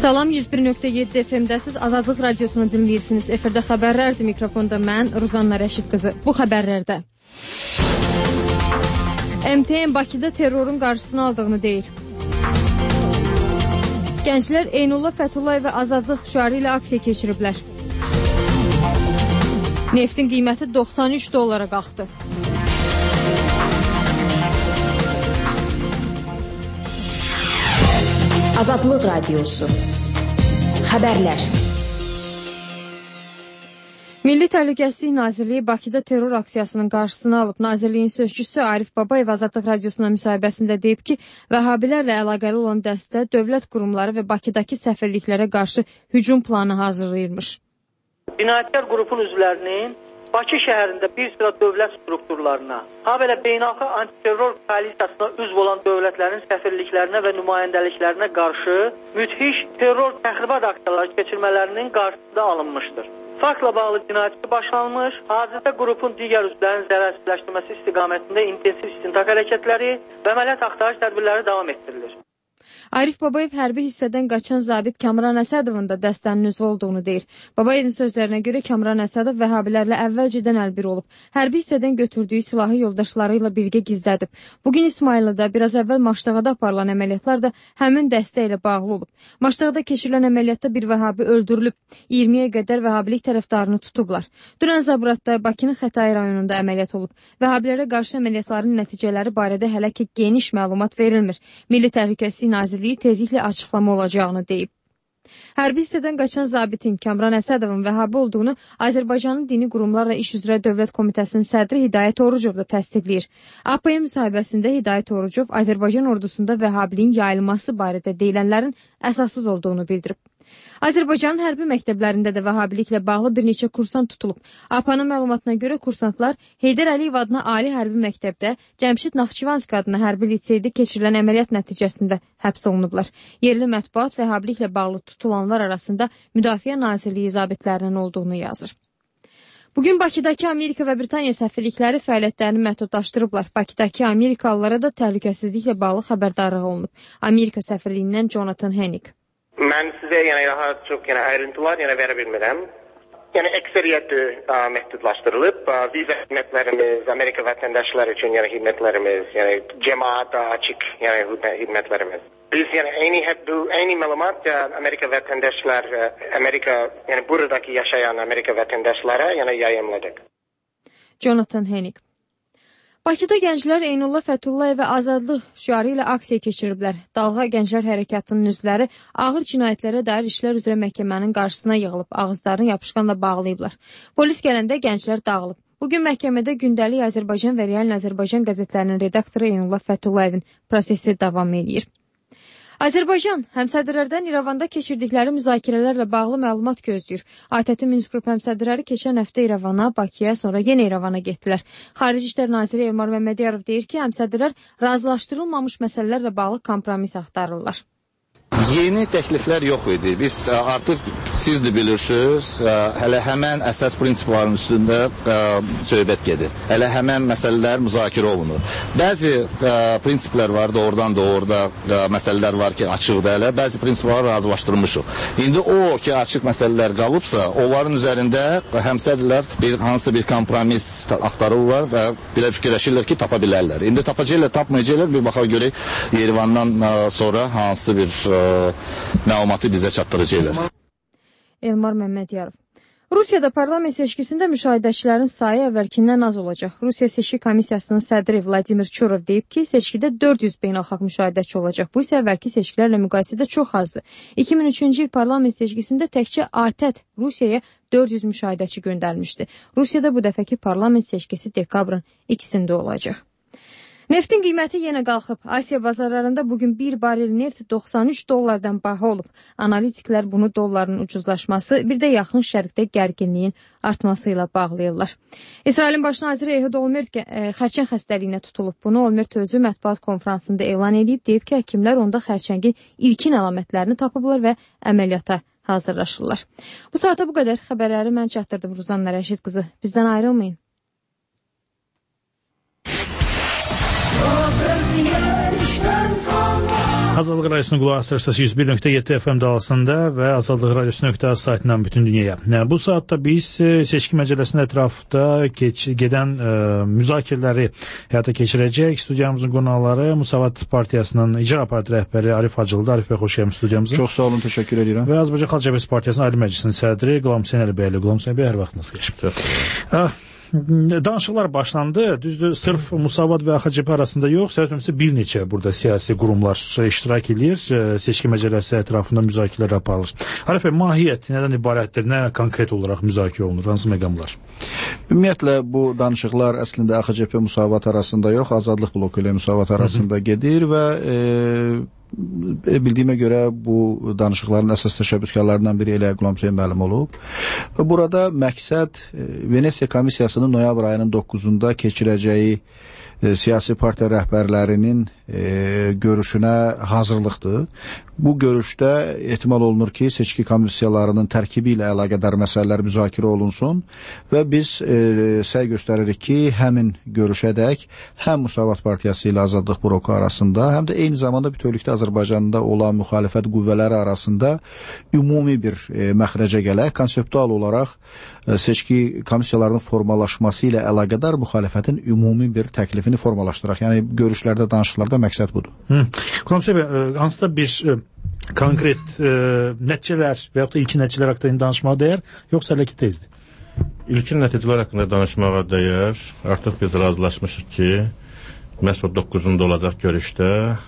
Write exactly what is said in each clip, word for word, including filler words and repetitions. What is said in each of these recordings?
Salam, yüz bir nöqtə yeddi F M-dəsiz Azadlıq Radiosunu dinləyirsiniz. Efirdə xəbərlərdir, mikrofonda mən, Ruzanna Rəşid qızı. Bu xəbərlərdə M T N Bakıda terrorun qarşısını aldığını deyir. Gənclər Eynullah Fəthullayev və Azadlıq şüarı ilə aksiya keçiriblər. Neftin qiyməti doxsan üç dollara qalxdı. Azadlıq Radiosu. Xəbərlər. Milli Təhlükəsizlik Nazirliyi Bakıda terror aksiyasının qarşısını alıb. Nazirliyin sözçüsü Arif Babayev Azadlıq Radiosuna müsahibəsində deyib ki, Vəhabilərlə əlaqəli olan dəstə dövlət qurumları və Bakıdakı səfirliklərə qarşı hücum planı hazırlayırmış. Cinayətkar qrupun üzvlərinin Bakı şəhərində bir sıra dövlət strukturlarına, ha belə beynəlxalq antiterror koalisiyasına üzv olan dövlətlərin səfirliklərinə və nümayəndəliklərinə qarşı müthiş terror təxribat aksiyaları keçirmələrinin qarşısı da alınmışdır. Faktla bağlı cinayət başlanmış, hazırda qrupun digər üzvlərinin zərərsizləşdirməsi istiqamətində intensiv istintaq hərəkətləri və əməliyyat axtarış tədbirləri davam etdirilir. Arif Babayev hərbi hissədən qaçan zabit Kamran Əsədovun da dəstənin üzvü olduğunu deyir. Babayevin sözlərinə görə Kamran Əsədov Vəhabilərlə əvvəlcədən əlbir olub. Hərbi hissədən götürdüyü silahı yoldaşları ilə birgə gizlədib. Bugün İsmayıllıda biraz əvvəl Maştağada aparılan əməliyyatlar da həmin dəstə ilə bağlı olub. Maştağada keçirilən əməliyyatda bir Vəhabi öldürülüb. iyirmiyə qədər Vəhabilik tərəfdarını tutublar. Dünən Zabratda Bakının Xətai rayonunda əməliyyat olub. Vəhabilərə qarşı əməliyyatların nəticələri barədə hələ ki geniş məlumat verilmir. Milli Təhlükəsizlik Nazirliyi tezliklə açıqlama olacağını deyib. Hərbi hissədən qaçan zabitin Kamran Əsədovun Vəhabi olduğunu Azərbaycanın dini qurumlarla iş üzrə Dövlət Komitəsinin sədri Hidayət Orucov da təsdiqləyir. A P M müsahibəsində Hidayət Orucov Azərbaycan ordusunda Vəhabiliyin yayılması barədə deyilənlərin əsassız olduğunu bildirib. Azərbaycanın hərbi məktəblərində də Vəhabiliklə bağlı bir neçə kursant tutulub. A P A-nın məlumatına görə kursantlar Heydər Əliyev adına Ali Hərbi Məktəbdə, Cəmşid Naxçıvanski adına Hərbi Liseydə keçirilən əməliyyat nəticəsində həbs olunublar. Yerli mətbuat Vəhabiliklə bağlı tutulanlar arasında Müdafiə Nazirliyi zabitlərinin olduğunu yazır. Bugün Bakıdakı Amerika və Britaniya səfirlikləri fəaliyyətlərini məhdudlaşdırıblar. Bakıdakı Amerikalılara da təhlükəsizliklə bağlı xəbərdarlıq olunub. Amerika səfirliyindən Jonathan Hennick. Mən sizə yəni daha çox yəni ayrıntılar yəni verə bilmirəm. Yəni əksəriyyəti məhdudlaşdırılıb. Viza xidmətlərimiz, Amerika vətəndaşları üçün yəni xidmətlərimiz, yəni cəmaata açıq yəni xidmətlərimiz. Biz yəni eyni bu eyni məlumat Amerika vətəndaşlar, Amerika yəni buradakı yaşayan Amerika vətəndaşlara yəni yayımladıq. Jonathan Hennick. Bakıda gənclər Eynullah Fəthullayev və Azadlıq şüarı ilə aksiya keçiriblər. Dalğa Gənclər Hərəkatının üzvləri ağır cinayətlərə dair işlər üzrə məhkəmənin qarşısına yığılıb, ağızlarını yapışqanla bağlayıblar. Polis gələndə gənclər dağılıb. Bugün məhkəmədə Gündəlik Azərbaycan və Real Azərbaycan qəzetlərinin redaktoru Eynullah Fətullayevin prosesi davam edir. Azərbaycan həmsədrlərdən İrəvanda keçirdikləri müzakirələrlə bağlı məlumat gözləyir. A T T Minsk qrup həmsədrləri keçən həftə İrəvana, Bakıya, sonra yenə İrəvana getdilər. Xarici İşlər Naziri Elmar Məmmədiyarov deyir ki, həmsədrlər razılaşdırılmamış məsələlərlə bağlı kompromis axtarırlar. Yeni təkliflər yox idi. Biz artıq siz də bilirsiniz, hələ həmən əsas prinsiplərin üstündə söhbət gedir. Hələ həmən məsələlər müzakirə olunur. Bəzi prinsiplər var da oradan da orada məsələlər var ki, açıqdır hələ. Bəzi prinsipləri razılaşdırmışıq. İndi o ki, açıq məsələlər qalıbsa, onların üzərində həmsədrlər bir hansı bir kompromis axtarırlar və belə fikirləşirlər ki, tapa bilərlər. İndi tapacaqlar, tapmayacaqlar, bir baxa görək Yerivandan sonra hansı bir məlumatı bizə çatdıracaqlar. Elmar Məmmədiyarov. Rusiyada parlament seçkisində müşahidəçilərin sayı əvvəlkindən az olacaq. Rusiya Seçki Komissiyasının sədri Vladimir Çurov deyib ki, seçkidə dörd yüz beynəlxalq müşahidəçi olacaq. Bu isə əvvəlki seçkilərlə müqayisədə çox azdır. iki min üçüncü il parlament seçkisində təkcə A T T Rusiyaya dörd yüz müşahidəçi göndərmişdi. Rusiyada bu dəfəki parlament seçkisi dekabrın ikisində olacaq. Neftin qiyməti yenə qalxıb. Asiya bazarlarında bugün bir barel neft doxsan üç dollardan baha olub. Analitiklər bunu dolların ucuzlaşması, bir də yaxın şərqdə gərginliyin artması ilə bağlayırlar. İsrailin baş naziri Ehud Olmert xərçəng xəstəliyinə tutulub. Bunu Olmert özü mətbuat konfransında elan edib, deyib ki, həkimlər onda xərçəngin ilkin əlamətlərini tapıblar və əməliyyata hazırlaşırlar. Bu saata bu qədər. Xəbərləri mən çatdırdım Ruzanna Rəşid qızı. Bizdən ayrılmayın. işten sonra Azadlıq Radiosu'nun qulaq asırsınız yüz bir nöqtə yeddi F M dalısında və azadlıq radiosu nöqtə az saytından bütün dünyaya. Bu saatda biz seçki məcəlləsinin ətrafında keç, gedən ə, müzakirələri həyata keçirəcək. Studiyamızın qonaqları Müsavat Partiyasının icra parti rəhbəri Arif Hacılıdır. Arif bəy, xoş gəlmisiniz studiyamıza. Çox sağ olun, təşəkkür edirəm. Və Azərbaycan Xalq Cəbhəsi Partiyasının Ali Məclisinin sədri Qulam Hüseyn Əli bəyli. Qulam Hüseyn bəy, hər vaxtınız keçib. Danışıqlar başlandı. Düzdür, sırf Musavat və A X C P arasında yox, səhvimsə bir neçə burada siyasi qurumlar iştirak edir. Seçki məcəlləsi ətrafında müzakirələr aparılır. Arif bəy, mahiyyət nədən ibarətdir? Nə konkret olaraq müzakirə olunur? Hansı məqamlar? Ümumiyyətlə, bu danışıqlar əslində A X C P Musavat arasında yox, Azadlıq bloku ilə Musavat arasında gedir və e, bildiyimə görə bu danışıqların əsas təşəbbüskarlarından biri elə Qulam Hüseyn müəllim olub. Və burada məqsəd Venesiya komissiyasının noyabr ayının doqquzunda keçirəcəyi e, siyasi partiya rəhbərlərinin e, görüşünə hazırlıqdır. Bu görüşdə ehtimal olunur ki, seçki komissiyalarının tərkibi ilə əlaqədar məsələlər müzakirə olunsun və biz e, səy göstəririk ki, həmin görüşədək həm Musavat Partiyası ilə Azadlıq bloku arasında, həm də eyni zamanda bütövlükdə Azərbaycanda olan müxalifət qüvvələri arasında ümumi bir e, məxrəcə gələk, konseptual olaraq e, seçki komissiyalarının formalaşması ilə əlaqədar müxalifətin ümumi bir təklifini formalaşdıraq. Yəni, görüşlərdə, danışıqlarda məqsəd budur. Qulam Hüseyn bəy, hansısa bir e, konkret e, nəticələr və yaxud da ilkin nəticələr haqqında danışmağa dəyər, yoxsa hələ ki tezdir? İlkin nəticələr haqqında danışmağa dəyər. Artıq biz razılaşmışıq ki, məhz o doqquzunda olacaq görüşdə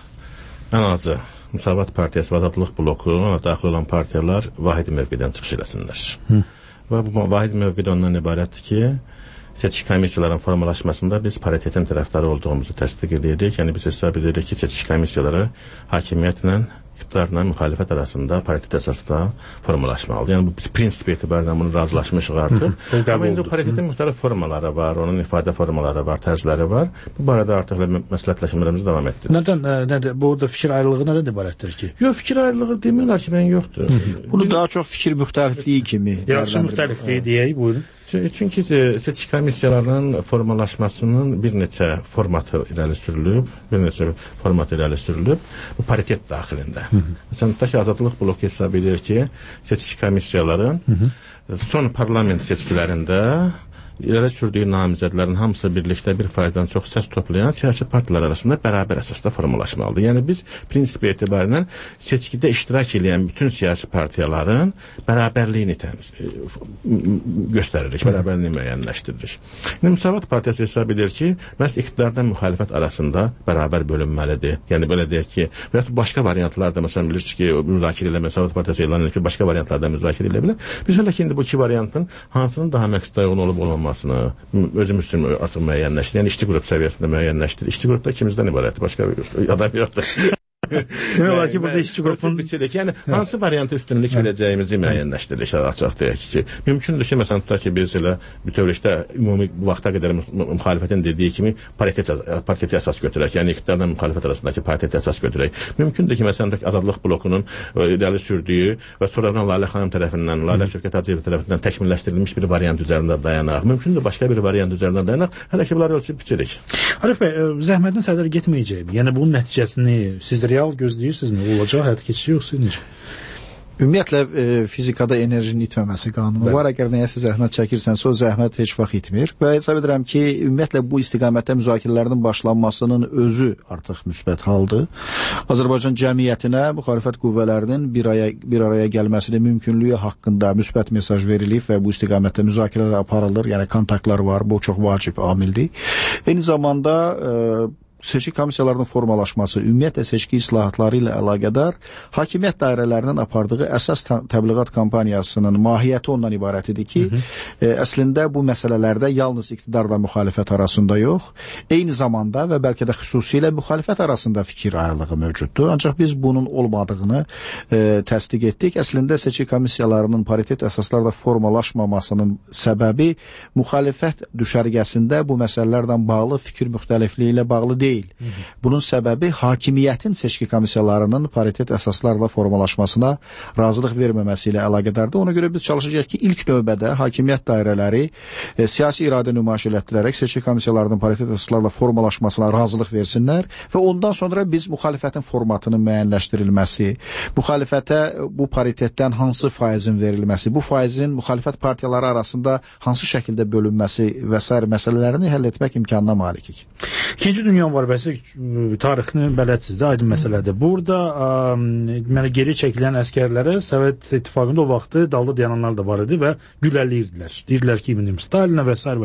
ən azı Musavat Partiyası və Azadlıq blokuna daxil olan partiyalar vahid mövqedən çıxış eləsinlər. Hı. Və bu vahid mövqedə ondan ibarətdir ki, seçki komissiyaların formalaşmasında biz paritetin tərəfdarı olduğumuzu təsdiq edirik. Yəni biz hesab edirik ki, seçki komissiyaları hakimiyyətlə, iqtidarla müxalifət arasında paritet əsasda formalaşmalıdır. Yəni biz prinsip etibarından bunu razılaşmışıq artıq. Hı -hı. Amma indi paritetin müxtəlif formaları var, onun ifadə formaları var, tərzləri var. Bu barədə artıq məsləhətləşmələrimizi davam etdirir. Nədən, nədir? Burada fikir ayrılığı nədən ibarətdir ki? Yox, fikir ayrılığı demirlər ki, mən yoxdur. Hı -hı. Bunu daha çox fikir müxtəlifliyi kimi. Yaxşı müxtəlifliyi deyək, buyurun. Çünki seçki komissiyalarının formalaşmasının bir neçə formatı irəli sürülüb, bir neçə format irəli sürülüb, bu paritet daxilində. Məsələn, tutaq ki, Azadlıq bloku hesab edir ki, seçki komissiyaların son parlament seçkilərində irəli sürdüyü namizədlərin hamısı birlikdə bir faizdən çox səs toplayan siyasi partiyalar arasında bərabər əsasda formalaşmalıdır. Yəni biz prinsip etibarından seçkidə iştirak edən bütün siyasi partiyaların bərabərliyini göstəririk, bərabərliyini müəyyənləşdiririk. Yəni Musavat Partiyası hesab edir ki, məhz iqtidardan müxalifət arasında bərabər bölünməlidir. Yəni belə deyək ki, və ya başqa variantlarda, məsələn bilirsiniz ki, müzakirə ilə Musavat Partiyası elan edir ki, başqa variantlarda müzakirə elə bilər. Biz hələ ki indi bu iki variantın hansının daha məqsədə uyğun olub olmaması özümüz üçün artıq müəyyənləşdir. Yəni, işçi qrup səviyyəsində müəyyənləşdir. İşçi qrupda ikimizdən ibarətdir, başqa adam yoxdur. Demək olar ki, burada işçi qrupun... Yəni, hansı variantı üstünlük verəcəyimizi müəyyənləşdiririk, açıq deyək ki, mümkündür ki, məsələn, tutaq ki, biz elə bütövlükdə ümumi vaxta qədər müxalifətin dediyi kimi pariteti əsas götürək, yəni iqtidarla müxalifət arasındakı pariteti əsas götürək. Mümkündür ki, məsələn, Azadlıq blokunun irəli sürdüyü və sonradan Lalə xanım tərəfindən, Lalə Şövkət Hacıyev tərəfindən təkmilləşdirilmiş bir variant üzərində dayanaq. Mümkündür, başqa bir variant üzərində dayanaq. Hələ ki, bunları ölçüb bitirik. Arif bəy, zəhmətin sədər getməyəcək. Yəni, bunun nəticəsini sizdə real gözləyirsinizmi? Olacaq, həyat keçici yoxsa necə? Ümumiyyətlə, e, fizikada enerjinin itməməsi qanunu var. Əgər nəyəsə zəhmət çəkirsənsə, o zəhmət heç vaxt itmir. Və hesab edirəm ki, ümumiyyətlə bu istiqamətdə müzakirələrin başlanmasının özü artıq müsbət haldır. Azərbaycan cəmiyyətinə müxalifət qüvvələrinin bir, aya, bir araya gəlməsinin mümkünlüyü haqqında müsbət mesaj verilib və bu istiqamətdə müzakirələr aparılır. Yəni kontaktlar var, bu çox vacib amildir. Eyni zamanda e, seçki komissiyalarının formalaşması, ümumiyyətlə seçki islahatları ilə əlaqədar hakimiyyət dairələrinin apardığı əsas təbliğat kampaniyasının mahiyyəti ondan ibarət idi ki, hı -hı. E, əslində bu məsələlərdə yalnız iqtidarla müxalifət arasında yox, eyni zamanda və bəlkə də xüsusilə müxalifət arasında fikir ayrılığı mövcuddur. Ancaq biz bunun olmadığını e, təsdiq etdik. Əslində seçki komissiyalarının paritet əsaslarda formalaşmamasının səbəbi müxalifət düşərgəsində bu məsələlərdən bağlı fikir müxtəlifliyi ilə bağlı deyil. deyil. Hı -hı. Bunun səbəbi hakimiyyətin seçki komissiyalarının paritet əsaslarla formalaşmasına razılıq verməməsi ilə əlaqədardır. Ona görə biz çalışacağıq ki, ilk növbədə hakimiyyət dairələri e, siyasi iradə nümayiş etdirərək seçki komissiyalarının paritet əsaslarla formalaşmasına razılıq versinlər və ondan sonra biz müxalifətin formatının müəyyənləşdirilməsi, müxalifətə bu paritetdən hansı faizin verilməsi, bu faizin müxalifət partiyaları arasında hansı şəkildə bölünməsi və s. məsələlərini həll etmək imkanına malikik. İkinci Dünya müharibəsi tarixini bələdsizdir, aydın məsələdir. Burada ə, geri çəkilən əskərlərə Sovet İttifaqında o vaxtı dalda dayananlar da var idi və güləliyirdilər. Deyirdilər ki, Stalinə və s.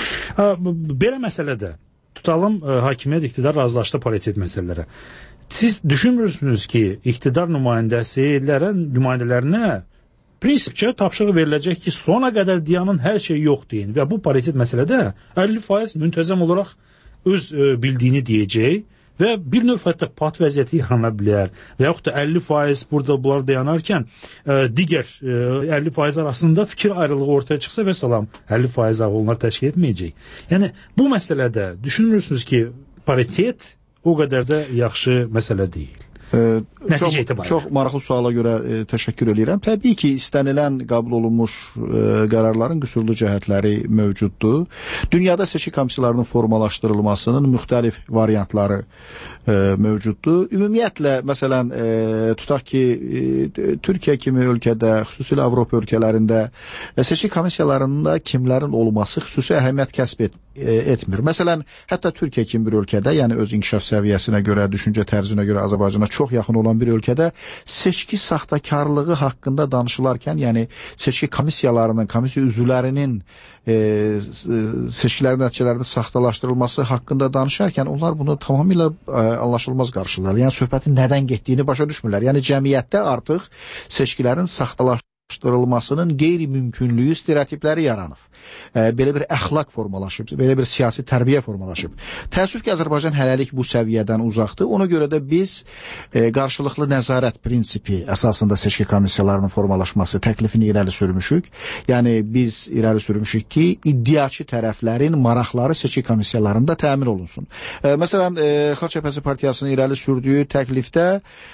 Belə məsələdə tutalım ə, hakimiyyət iqtidar razılaşdı paritet məsələlərə. Siz düşünmürsünüz ki, iqtidar nümayəndəsilərə, nümayəndələrinə prinsipcə tapşırıq veriləcək ki, sona qədər dayanın, hər şey yox deyin və bu paritet məsələdə əlli faiz müntəzəm olaraq öz ə, bildiyini deyəcək və bir növ hətta pat vəziyyəti yarana bilər və yaxud da əlli faiz burada bunlar dayanarkən ə, digər ə, əlli faiz arasında fikir ayrılığı ortaya çıxsa və salam, əlli faiz onlar təşkil etməyəcək. Yəni, bu məsələdə düşünürsünüz ki, paritet o qədər də yaxşı məsələ deyil. Ee, çox, çox maraqlı suala görə e, təşəkkür edirəm. Təbii ki, istənilən qəbul olunmuş e, qərarların qüsurlu cəhətləri mövcuddur. Dünyada seçki komissiyalarının formalaşdırılmasının müxtəlif variantları e, mövcuddur. Ümumiyyətlə, məsələn, e, tutaq ki, e, Türkiyə kimi ölkədə, xüsusilə Avropa ölkələrində e, seçki komissiyalarında kimlərin olması xüsusi əhəmiyyət kəsb et, e, etmir. Məsələn, hətta Türkiyə kimi bir ölkədə, yəni öz inkişaf səviyyəsinə görə, düşüncə tərzinə görə Azərbaycana çox yaxın olan bir ölkədə seçki saxtakarlığı haqqında danışılarkən, yəni seçki komissiyalarının, komissiya üzvlərinin e, seçkilərin nəticələrinin saxtalaşdırılması haqqında danışarkən onlar bunu tamamilə e, anlaşılmaz qarşılar. Yəni söhbətin nədən getdiyini başa düşmürlər. Yəni cəmiyyətdə artıq seçkilərin saxtalaşdırılmasının qeyri-mümkünlüyü stereotipləri yaranıb. E, belə bir əxlaq formalaşıb, belə bir siyasi tərbiyə formalaşıb. Təəssüf ki, Azərbaycan hələlik bu səviyyədən uzaqdır. Ona görə də biz e, qarşılıqlı nəzarət prinsipi əsasında seçki komissiyalarının formalaşması təklifini irəli sürmüşük. Yəni biz irəli sürmüşük ki, iddiaçı tərəflərin maraqları seçki komissiyalarında təmin olunsun. E, məsələn, e, Xalq Cəbhəsi Partiyasının irəli sürdüyü təklifdə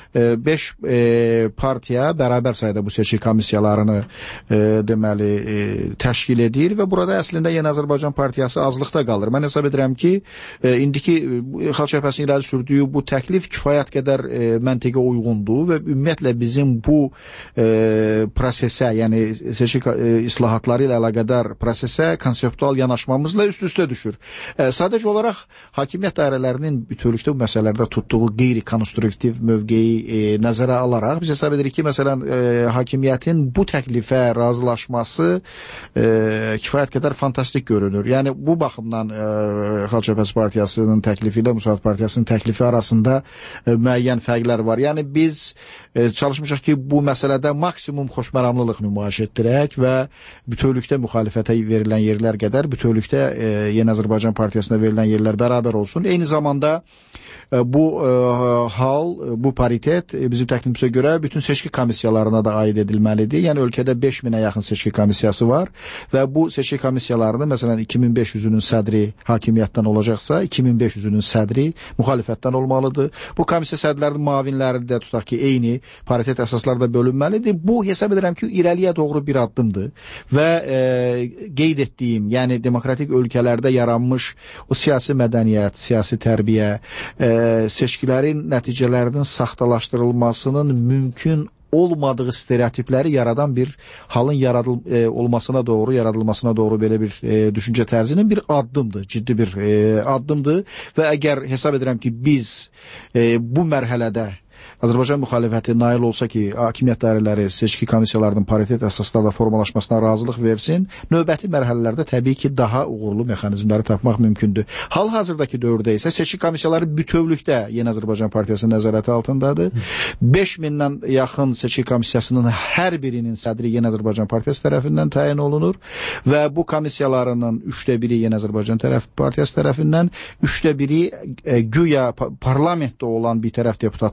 beş e, e, partiya bərabər sayda bu seçki komissiyalarını e, deməli e, təşkil edir və burada əslində Yeni Azərbaycan Partiyası azlıqda qalır. Mən hesab edirəm ki, e, indiki Xalq Cəbhəsinin irəli sürdüyü bu təklif kifayət qədər e, məntiqə uyğundur və ümumiyyətlə bizim bu e, prosesə, yəni seçki e, islahatları ilə əlaqədar prosesə konseptual yanaşmamızla üst-üstə düşür. E, sadəcə olaraq hakimiyyət dairələrinin bütövlükdə bu məsələlərdə tutduğu qeyri-konstruktiv mövqeyi e, nəzərə alaraq biz hesab edirik ki, məsələn, e, hakimiyyətin bu təklifə razılaşması e, kifayət qədər fantastik görünür. Yəni bu baxımdan e, Xalq Cəbhəsi Partiyasının təklifi ilə Müsavat Partiyasının təklifi arasında e, müəyyən fərqlər var. Yəni biz e, çalışmışıq ki, bu məsələdə maksimum xoşməramlılıq nümayiş etdirək və bütövlükdə müxalifətə verilən yerlər qədər bütövlükdə e, Yeni Azərbaycan Partiyasına verilən yerlər bərabər olsun. Eyni zamanda e, bu e, hal, bu paritet e, bizim təklifimizə görə bütün seçki komissiyalarına da aid edilməlidir. Yəni ölkədə beş minə yaxın seçki komissiyası var və bu seçki komissiyalarını, məsələn, iki min beş yüzünün sədri hakimiyyətdən olacaqsa, iki min beş yüzünün sədri müxalifətdən olmalıdır. Bu komissiya sədrlərinin mavinləri də tutaq ki, eyni paritet əsaslarda bölünməlidir. Bu, hesab edirəm ki, irəliyə doğru bir addımdır və e, qeyd etdiyim, yəni demokratik ölkələrdə yaranmış o siyasi mədəniyyət, siyasi tərbiyə, e, seçkilərin nəticələrinin saxtalaşdırılmasının mümkün olmadığı stereotipləri yaradan bir halın yaradıl e, olmasına doğru, yaradılmasına doğru belə bir e, düşüncə tərzinin bir addımdır, ciddi bir e, addımdır və əgər hesab edirəm ki, biz e, bu mərhələdə Azərbaycan müxalifəti nail olsa ki, hakimiyyət dairələri seçki komissiyalarının paritet əsaslarla formalaşmasına razılıq versin, növbəti mərhələlərdə təbii ki, daha uğurlu mexanizmləri tapmaq mümkündür. Hal-hazırdakı dövrdə isə seçki komissiyaları bütövlükdə Yeni Azərbaycan Partiyasının nəzarəti altındadır. beş mindən yaxın seçki komissiyasının hər birinin sədri Yeni Azərbaycan Partiyası tərəfindən təyin olunur və bu komissiyalarının üçdə biri Yeni Azərbaycan tərəf Partiyası tərəfindən, üçdə biri e, güya parlamentdə olan bir tərəf deputatlar adından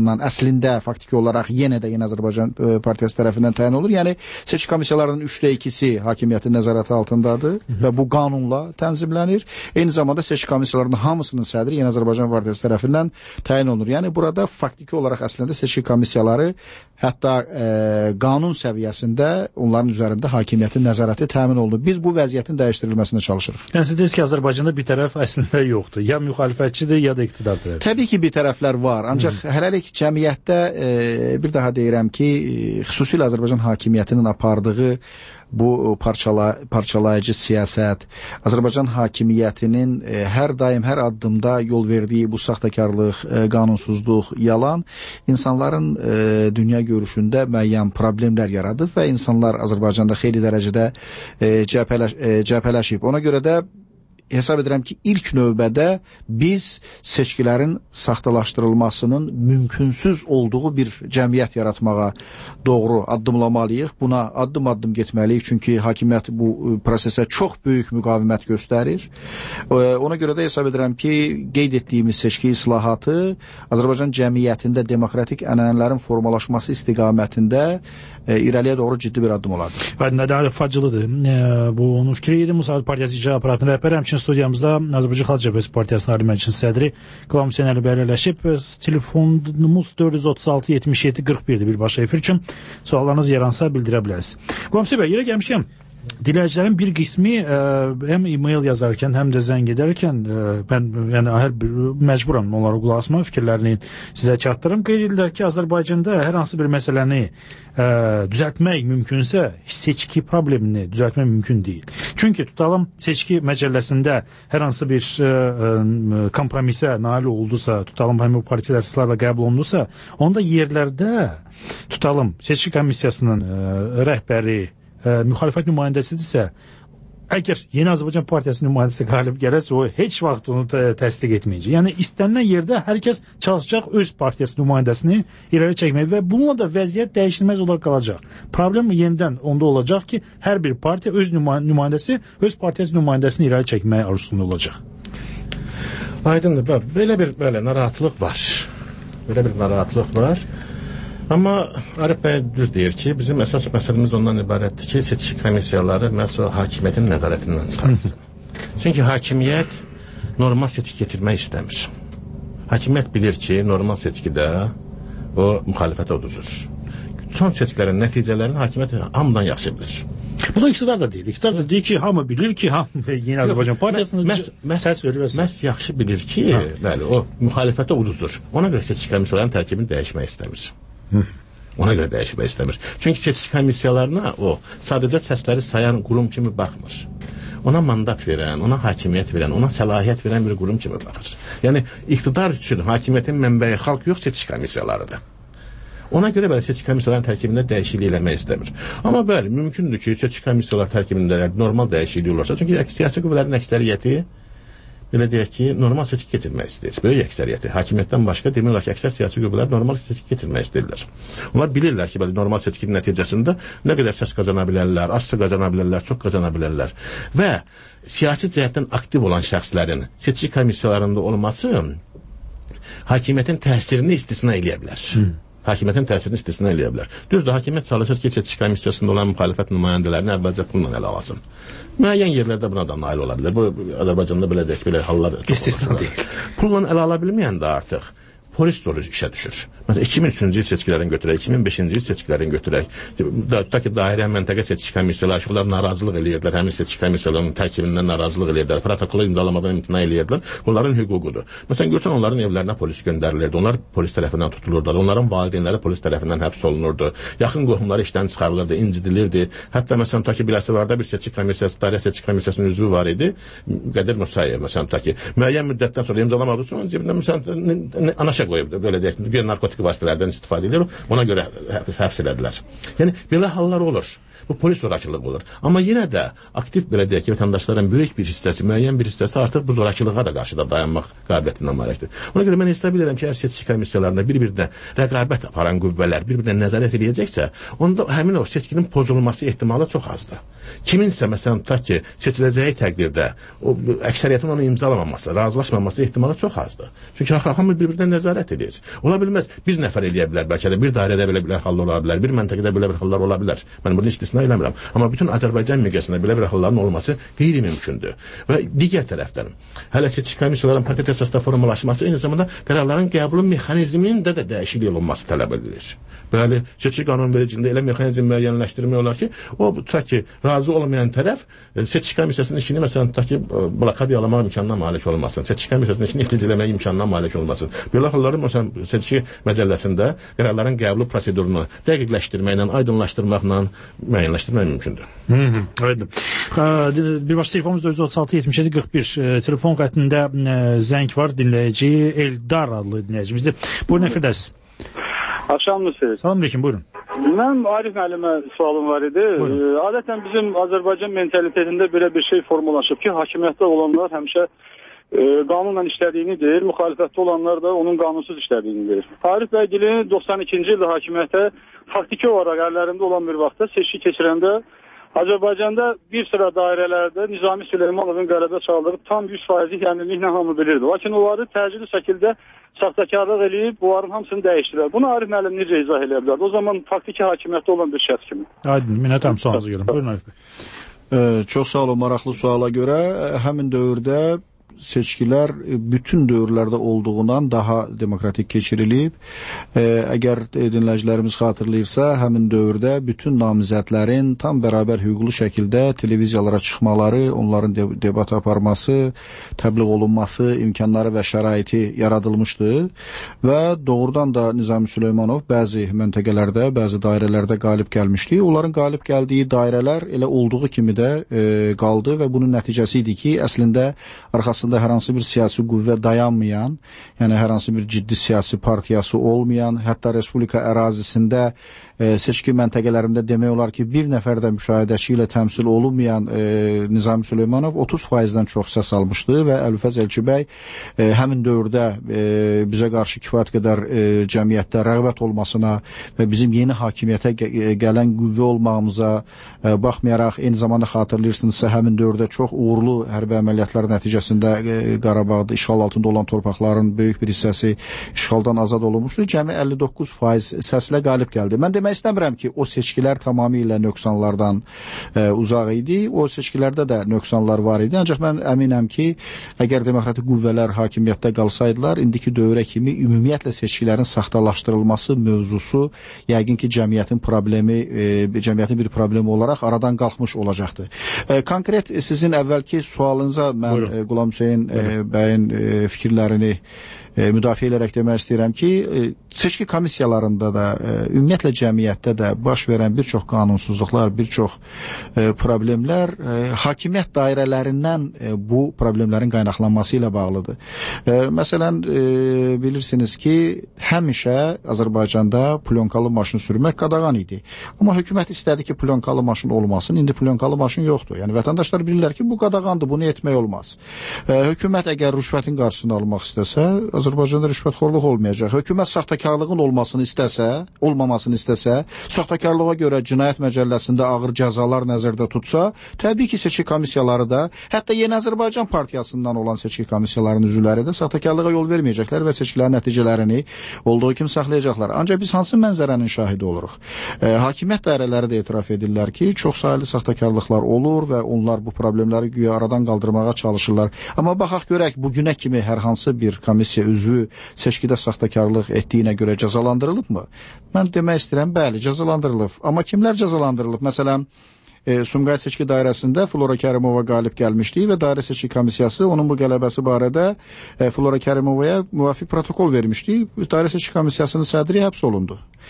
tərəfindən əslində faktiki olaraq yenə də Yeni Azərbaycan e, Partiyası tərəfindən təyin olunur. Yəni seçki komissiyalarının üçdə ikisi hakimiyyətin nəzarəti altındadır Hı -hı. və bu qanunla tənzimlənir. Eyni zamanda seçki komissiyalarının hamısının sədri Yeni Azərbaycan Partiyası tərəfindən təyin olunur. Yəni burada faktiki olaraq əslində seçki komissiyaları hətta e, qanun səviyyəsində onların üzərində hakimiyyətin nəzarəti təmin olunur. Biz bu vəziyyətin dəyişdirilməsinə çalışırıq. Yəni siz deyirsiniz ki, Azərbaycanda bir tərəf əslində yoxdur. Ya müxalifətçidir, ya da iqtidar tərəfi. Təbii ki, bir tərəflər var. Ancaq Hı. hələlik cəmiyyətdə e, bir daha deyirəm ki, xüsusilə Azərbaycan hakimiyyətinin apardığı bu parçala, parçalayıcı siyasət, Azərbaycan hakimiyyətinin e, hər daim, hər addımda yol verdiyi bu saxtakarlıq, e, qanunsuzluq, yalan insanların e, dünya görüşündə müəyyən problemlər yaradır və insanlar Azərbaycanda xeyli dərəcədə e, cəbhələş, e, cəbhələşib. Ona görə də hesab edirəm ki, ilk növbədə biz seçkilərin saxtalaşdırılmasının mümkünsüz olduğu bir cəmiyyət yaratmağa doğru addımlamalıyıq. Buna addım-addım getməliyik, çünki hakimiyyət bu prosesə çox böyük müqavimət göstərir. Ona görə də hesab edirəm ki, qeyd etdiyimiz seçki islahatı Azərbaycan cəmiyyətində demokratik ənənələrin formalaşması istiqamətində e, irəliyə doğru ciddi bir addım olardır. Nə də facılıdır. E, bu onun fikri idi. Müsavat Partiyası İcra Aparatının rəhbəri, həmçinin studiyamızda Azərbaycan Xalq Cəbhəsi Partiyasının Ali Məclisin sədri Qulam Hüseyn Əlibəy əlləşib. Telefonumuz dörd yüz otuz altı yetmiş yeddi qırx birdir. Birbaşa efir üçün suallarınız yaransa bildirə bilərsiniz. Qulam Hüseyn bəy, yerə gəlmişkən, diləyicilərin bir qismi ə, həm e-mail yazarkən, həm də zəng edərkən ə, mən yəni hər bir məcburam onlara qulaq asma, fikirlərini sizə çatdırım. Qeyd edirlər ki, Azərbaycanda hər hansı bir məsələni ə, düzəltmək mümkünsə, seçki problemini düzəltmək mümkün deyil. Çünki tutalım seçki məcəlləsində hər hansı bir ə, ə, kompromisə nail oldusa, tutalım həmin partiya əsaslarla qəbul olundusa, onda yerlərdə tutalım seçki komissiyasının ə, rəhbəri Ə, müxalifət nümayəndəsidirsə, əgər Yeni Azərbaycan Partiyası nümayəndəsi qalib gələrsə, o heç vaxt onu təsdiq etməyəcək. Yəni istənilən yerdə hər kəs çalışacaq öz partiyası nümayəndəsini irəli çəkmək və bununla da vəziyyət dəyişilməz olaraq qalacaq. Problem yenidən onda olacaq ki, hər bir partiya öz nümayəndəsi öz partiyası nümayəndəsini irəli çəkməyə arzusunda olacaq. Aydındır, belə bir belə narahatlıq var. Belə bir narahatlıq var. Amma Arif bəy düz deyir ki, bizim əsas məsələmiz ondan ibarətdir ki, seçki komissiyaları məhz o hakimiyyətin nəzarətindən çıxartsın. Çünki hakimiyyət normal seçki keçirmək istəmir. Hakimiyyət bilir ki, normal seçkidə o müxalifətə uduzur. Son seçkilərin nəticələrini hakimiyyət hamıdan yaxşı bilir. Bunu iqtidar da deyir. İqtidar da deyir ki, hamı bilir ki, hamı Yeni Azərbaycan Partiyasının səs verir və səs. Məhz yaxşı bilir ki, bəli, o müxalifətə uduzur. Ona görə seçki komissiyalarının tərkibini dəyişmək istəmir. Ona görə dəyişmək istəmir. Çünki seçki komissiyalarına o sadəcə səsləri sayan qurum kimi baxmır. Ona mandat verən, ona hakimiyyət verən, ona səlahiyyət verən bir qurum kimi baxır. Yəni iqtidar üçün hakimiyyətin mənbəyi xalq yox, seçki komissiyalarıdır. Ona görə belə seçki komissiyalarının tərkibində dəyişiklik eləmək istəmir. Amma bəli, mümkündür ki, seçki komissiyalar tərkibində normal dəyişiklik olursa, çünki siyasi qüvvələrin əksəriyyəti belə deyək ki, normal seçki keçirmək istəyir. Böyük əksəriyyəti. Hakimiyyətdən başqa demək olar ki, əksər siyasi qüvvələr normal seçki keçirmək istəyirlər. Onlar bilirlər ki, belə normal seçkinin nəticəsində nə qədər səs qazana bilərlər, azsa qazana bilərlər, çox qazana bilərlər. Və siyasi cəhətdən aktiv olan şəxslərin seçki komissiyalarında olması hakimiyyətin təsirini istisna eləyə bilər. Hmm. Hakimiyyətin təsirini istisna eləyə bilər. Düzdür, hakimiyyət çalışır ki, seçki komissiyasında olan müxalifət nümayəndələrini əvvəlcə pulla ələ alsın. Müəyyən yerlərdə buna da nail ola bilər. Bu Azərbaycanda belə deyək, belə hallar istisna deyil. Pulla ələ ala bilməyən də artıq polis doğru işə düşür. Məsələn, iki min üçüncü il seçkilərini götürək, iki min beşinci il seçkilərini götürək. Da ki, dairə məntəqə seçki komissiyaları, onlar narazılıq eləyirdilər, həmin seçki komissiyalarının tərkibindən narazılıq eləyirdilər, protokolu imzalamadan imtina eləyirdilər. Bunların hüququdur. Məsələn, görsən, onların evlərinə polis göndərilirdi, onlar polis tərəfindən tutulurdu, onların valideynləri polis tərəfindən həbs olunurdu, yaxın qohumları işdən çıxarılırdı, incidilirdi. Hətta, məsələn, ta ki, Biləsuvarda bir seçki komissiyası, dairə seçki komissiyasının üzvü var idi, Qədir Musayev, məsələn, ta ki, müəyyən müddətdən sonra imzalamadığı üçün onun cibində, məsələn, anaşa qoyub, belə deyək, narkotik vasitələrdən istifadə edir, ona görə həbs elədilər. Yəni, belə hallar olur. Bu polis zorakılığı olur. Amma yenə də aktiv belə deyək ki, vətəndaşların böyük bir hissəsi, müəyyən bir hissəsi artıq bu zorakılığa da qarşı da dayanmaq qabiliyyətindən malikdir. Ona görə mən hesab edirəm ki, əgər seçki komissiyalarında bir-birinə rəqabət aparan qüvvələr bir-birinə nəzarət edəcəksə, onda həmin o seçkinin pozulması ehtimalı çox azdır. Kiminsə məsələn tutaq ki, seçiləcəyi təqdirdə o əksəriyyətin onu imzalamaması, razılaşmaması ehtimalı çox azdır. Çünki hamı bir-birinə nəzarət edir. Ola bilməz bir nəfər eləyə bilər, bəlkə də bir dairədə belə bir hallar ola bilər, bir məntəqədə belə bir hallar ola bilər. Mən bunu istisna eləmirəm. Amma bütün Azərbaycan miqyasında belə bir halların olması qeyri-mümkündür. Və digər tərəfdən hələ seçki komissiyalarının partiya əsasında formalaşması eyni zamanda qərarların qəbulu mexanizminin də dəyişiklik olunması tələb edilir. Bəli, seçki qanunvericiliyində elə mexanizm müəyyənləşdirmək olar ki, o tutaq ki, razı olmayan tərəf seçki komissiyasının işini məsələn tutaq ki, blokad yalamaq imkanına malik olmasın. Seçki komissiyasının işini iflic eləmək imkanına malik olmasın. Belə halların məsələn seçki məcəlləsində qərarların qəbulu prosedurunu dəqiqləşdirməklə, aydınlaşdırmaqla müəyyənləşdirmək mümkündür. Hı hı, aydın. Bir başqa telefonumuz dörd yüz otuz altı yetmiş yeddi qırx bir. Telefon xəttində zəng var, dinləyici Eldar adlı dinləyicimizdir. Buyurun, əfirdəsiz. Axşamınız. Salam aleyküm, buyurun. Mənim Arif müəllimə sualım var idi. E, adətən bizim Azərbaycan mentalitetində belə bir şey formalaşıb ki, hakimiyyətdə olanlar həmişə e, qanunla işlədiyini deyir, müxalifətdə olanlar da onun qanunsuz işlədiyini deyir. Arif bəygilin doxsan ikinci ildə hakimiyyətə faktiki olaraq əllərində olan bir vaxtda seçki keçirəndə Azərbaycanda bir sıra dairələrdə Nizami Süleymanovun qələbə çaldırıb tam yüz faizlik əminliklə hamı bilirdi. Lakin onları təcili şəkildə saxtakarlıq eləyib, bunların hamısını dəyişdilər. Bunu Arif müəllim necə izah edə bilər? O zaman faktiki hakimiyyətdə olan bir şəxs kimi. Aydın, minnətəm sualınızı görüm. Buyurun Arif bəy. Ee, çox sağ olun, maraqlı suala görə. Həmin dövrdə seçkilər bütün dövrlərdə olduğundan daha demokratik keçirilib. E, əgər dinləyicilərimiz xatırlayırsa, həmin dövrdə bütün namizədlərin tam bərabər hüquqlu şəkildə televiziyalara çıxmaları, onların de debat aparması, təbliğ olunması imkanları və şəraiti yaradılmışdı və doğrudan da Nizami Süleymanov bəzi məntəqələrdə, bəzi dairələrdə qalib gəlmişdi. Onların qalib gəldiyi dairələr elə olduğu kimi də e, qaldı və bunun nəticəsi idi ki, əslində arxasında hər hansı bir siyasi qüvvə dayanmayan, yəni hər hansı bir ciddi siyasi partiyası olmayan, hətta respublika ərazisində e, seçki məntəqələrində demək olar ki, bir nəfər də müşahidəçi ilə təmsil olunmayan e, Nizami Süleymanov otuz faizdən çox səs almışdı və Əlüfəz Elçibəy e, həmin dövrdə e, bizə qarşı kifayət qədər e, cəmiyyətdə rəğbət olmasına və bizim yeni hakimiyyətə gələn qüvvə olmağımıza e, baxmayaraq, eyni zamanda xatırlayırsınızsa, həmin dövrdə çox uğurlu hərbi əməliyyatlar nəticəsində Qarabağda işğal altında olan torpaqların böyük bir hissəsi işğaldan azad olunmuşdur. Cəmi əlli doqquz faiz səslə qalib gəldi. Mən demək istəmirəm ki, o seçkilər tamamilə nöqsanlardan e, uzaq idi. O seçkilərdə də nöqsanlar var idi. Ancaq mən əminəm ki, əgər demokratik qüvvələr hakimiyyətdə qalsaydılar, indiki dövrə kimi ümumiyyətlə seçkilərin saxtalaşdırılması mövzusu yəqin ki, cəmiyyətin problemi, e, cəmiyyətin bir problemi olaraq aradan qalxmış olacaqdı. E, konkret sizin əvvəlki sualınıza mən e, Qulam Hüseyin E, bəyin e, fikirlərini e, müdafiə edərək demək istəyirəm ki, e, seçki komissiyalarında da, e, ümumiyyətlə cəmiyyətdə də baş verən bir çox qanunsuzluqlar, bir çox e, problemlər e, hakimiyyət dairələrindən e, bu problemlərin qaynaqlanması ilə bağlıdır. E, məsələn, e, bilirsiniz ki, həmişə Azərbaycanda plyonkalı maşın sürmək qadağan idi. Amma hökumət istədi ki, plyonkalı maşın olmasın. İndi plyonkalı maşın yoxdur. Yəni vətəndaşlar bilirlər ki, bu qadağandır, bunu etmək olmaz. E, hökumət əgər rüşvətin qarşısını almaq istəsə, Azərbaycanda rüşvətxorluq olmayacaq. Hökumət saxtakarlığın olmasını istəsə, olmamasını istəsə, saxtakarlığa görə cinayət məcəlləsində ağır cəzalar nəzərdə tutsa, təbii ki, seçki komissiyaları da, hətta Yeni Azərbaycan Partiyasından olan seçki komissiyalarının üzvləri də saxtakarlığa yol verməyəcəklər və seçkilərin nəticələrini olduğu kimi saxlayacaqlar. Ancaq biz hansı mənzərənin şahidi oluruq? E, hakimiyyət dairələri də etiraf edirlər ki, çox sayılı saxtakarlıqlar olur və onlar bu problemləri güya aradan qaldırmağa çalışırlar. Amma baxaq görək, bugünə kimi hər hansı bir komissiya üzvü seçkidə saxtakarlıq etdiyinə görə cəzalandırılıbmı? Mən demək istəyirəm, bəli, cəzalandırılıb. Amma kimlər cəzalandırılıb? Məsələn, e, Sumqayıt seçki dairəsində Flora Kərimova qalib gəlmişdi və dairə seçki komissiyası onun bu qələbəsi barədə e, Flora Kərimovaya müvafiq protokol vermişdi. Dairə seçki komissiyasının sədri həbs olundu.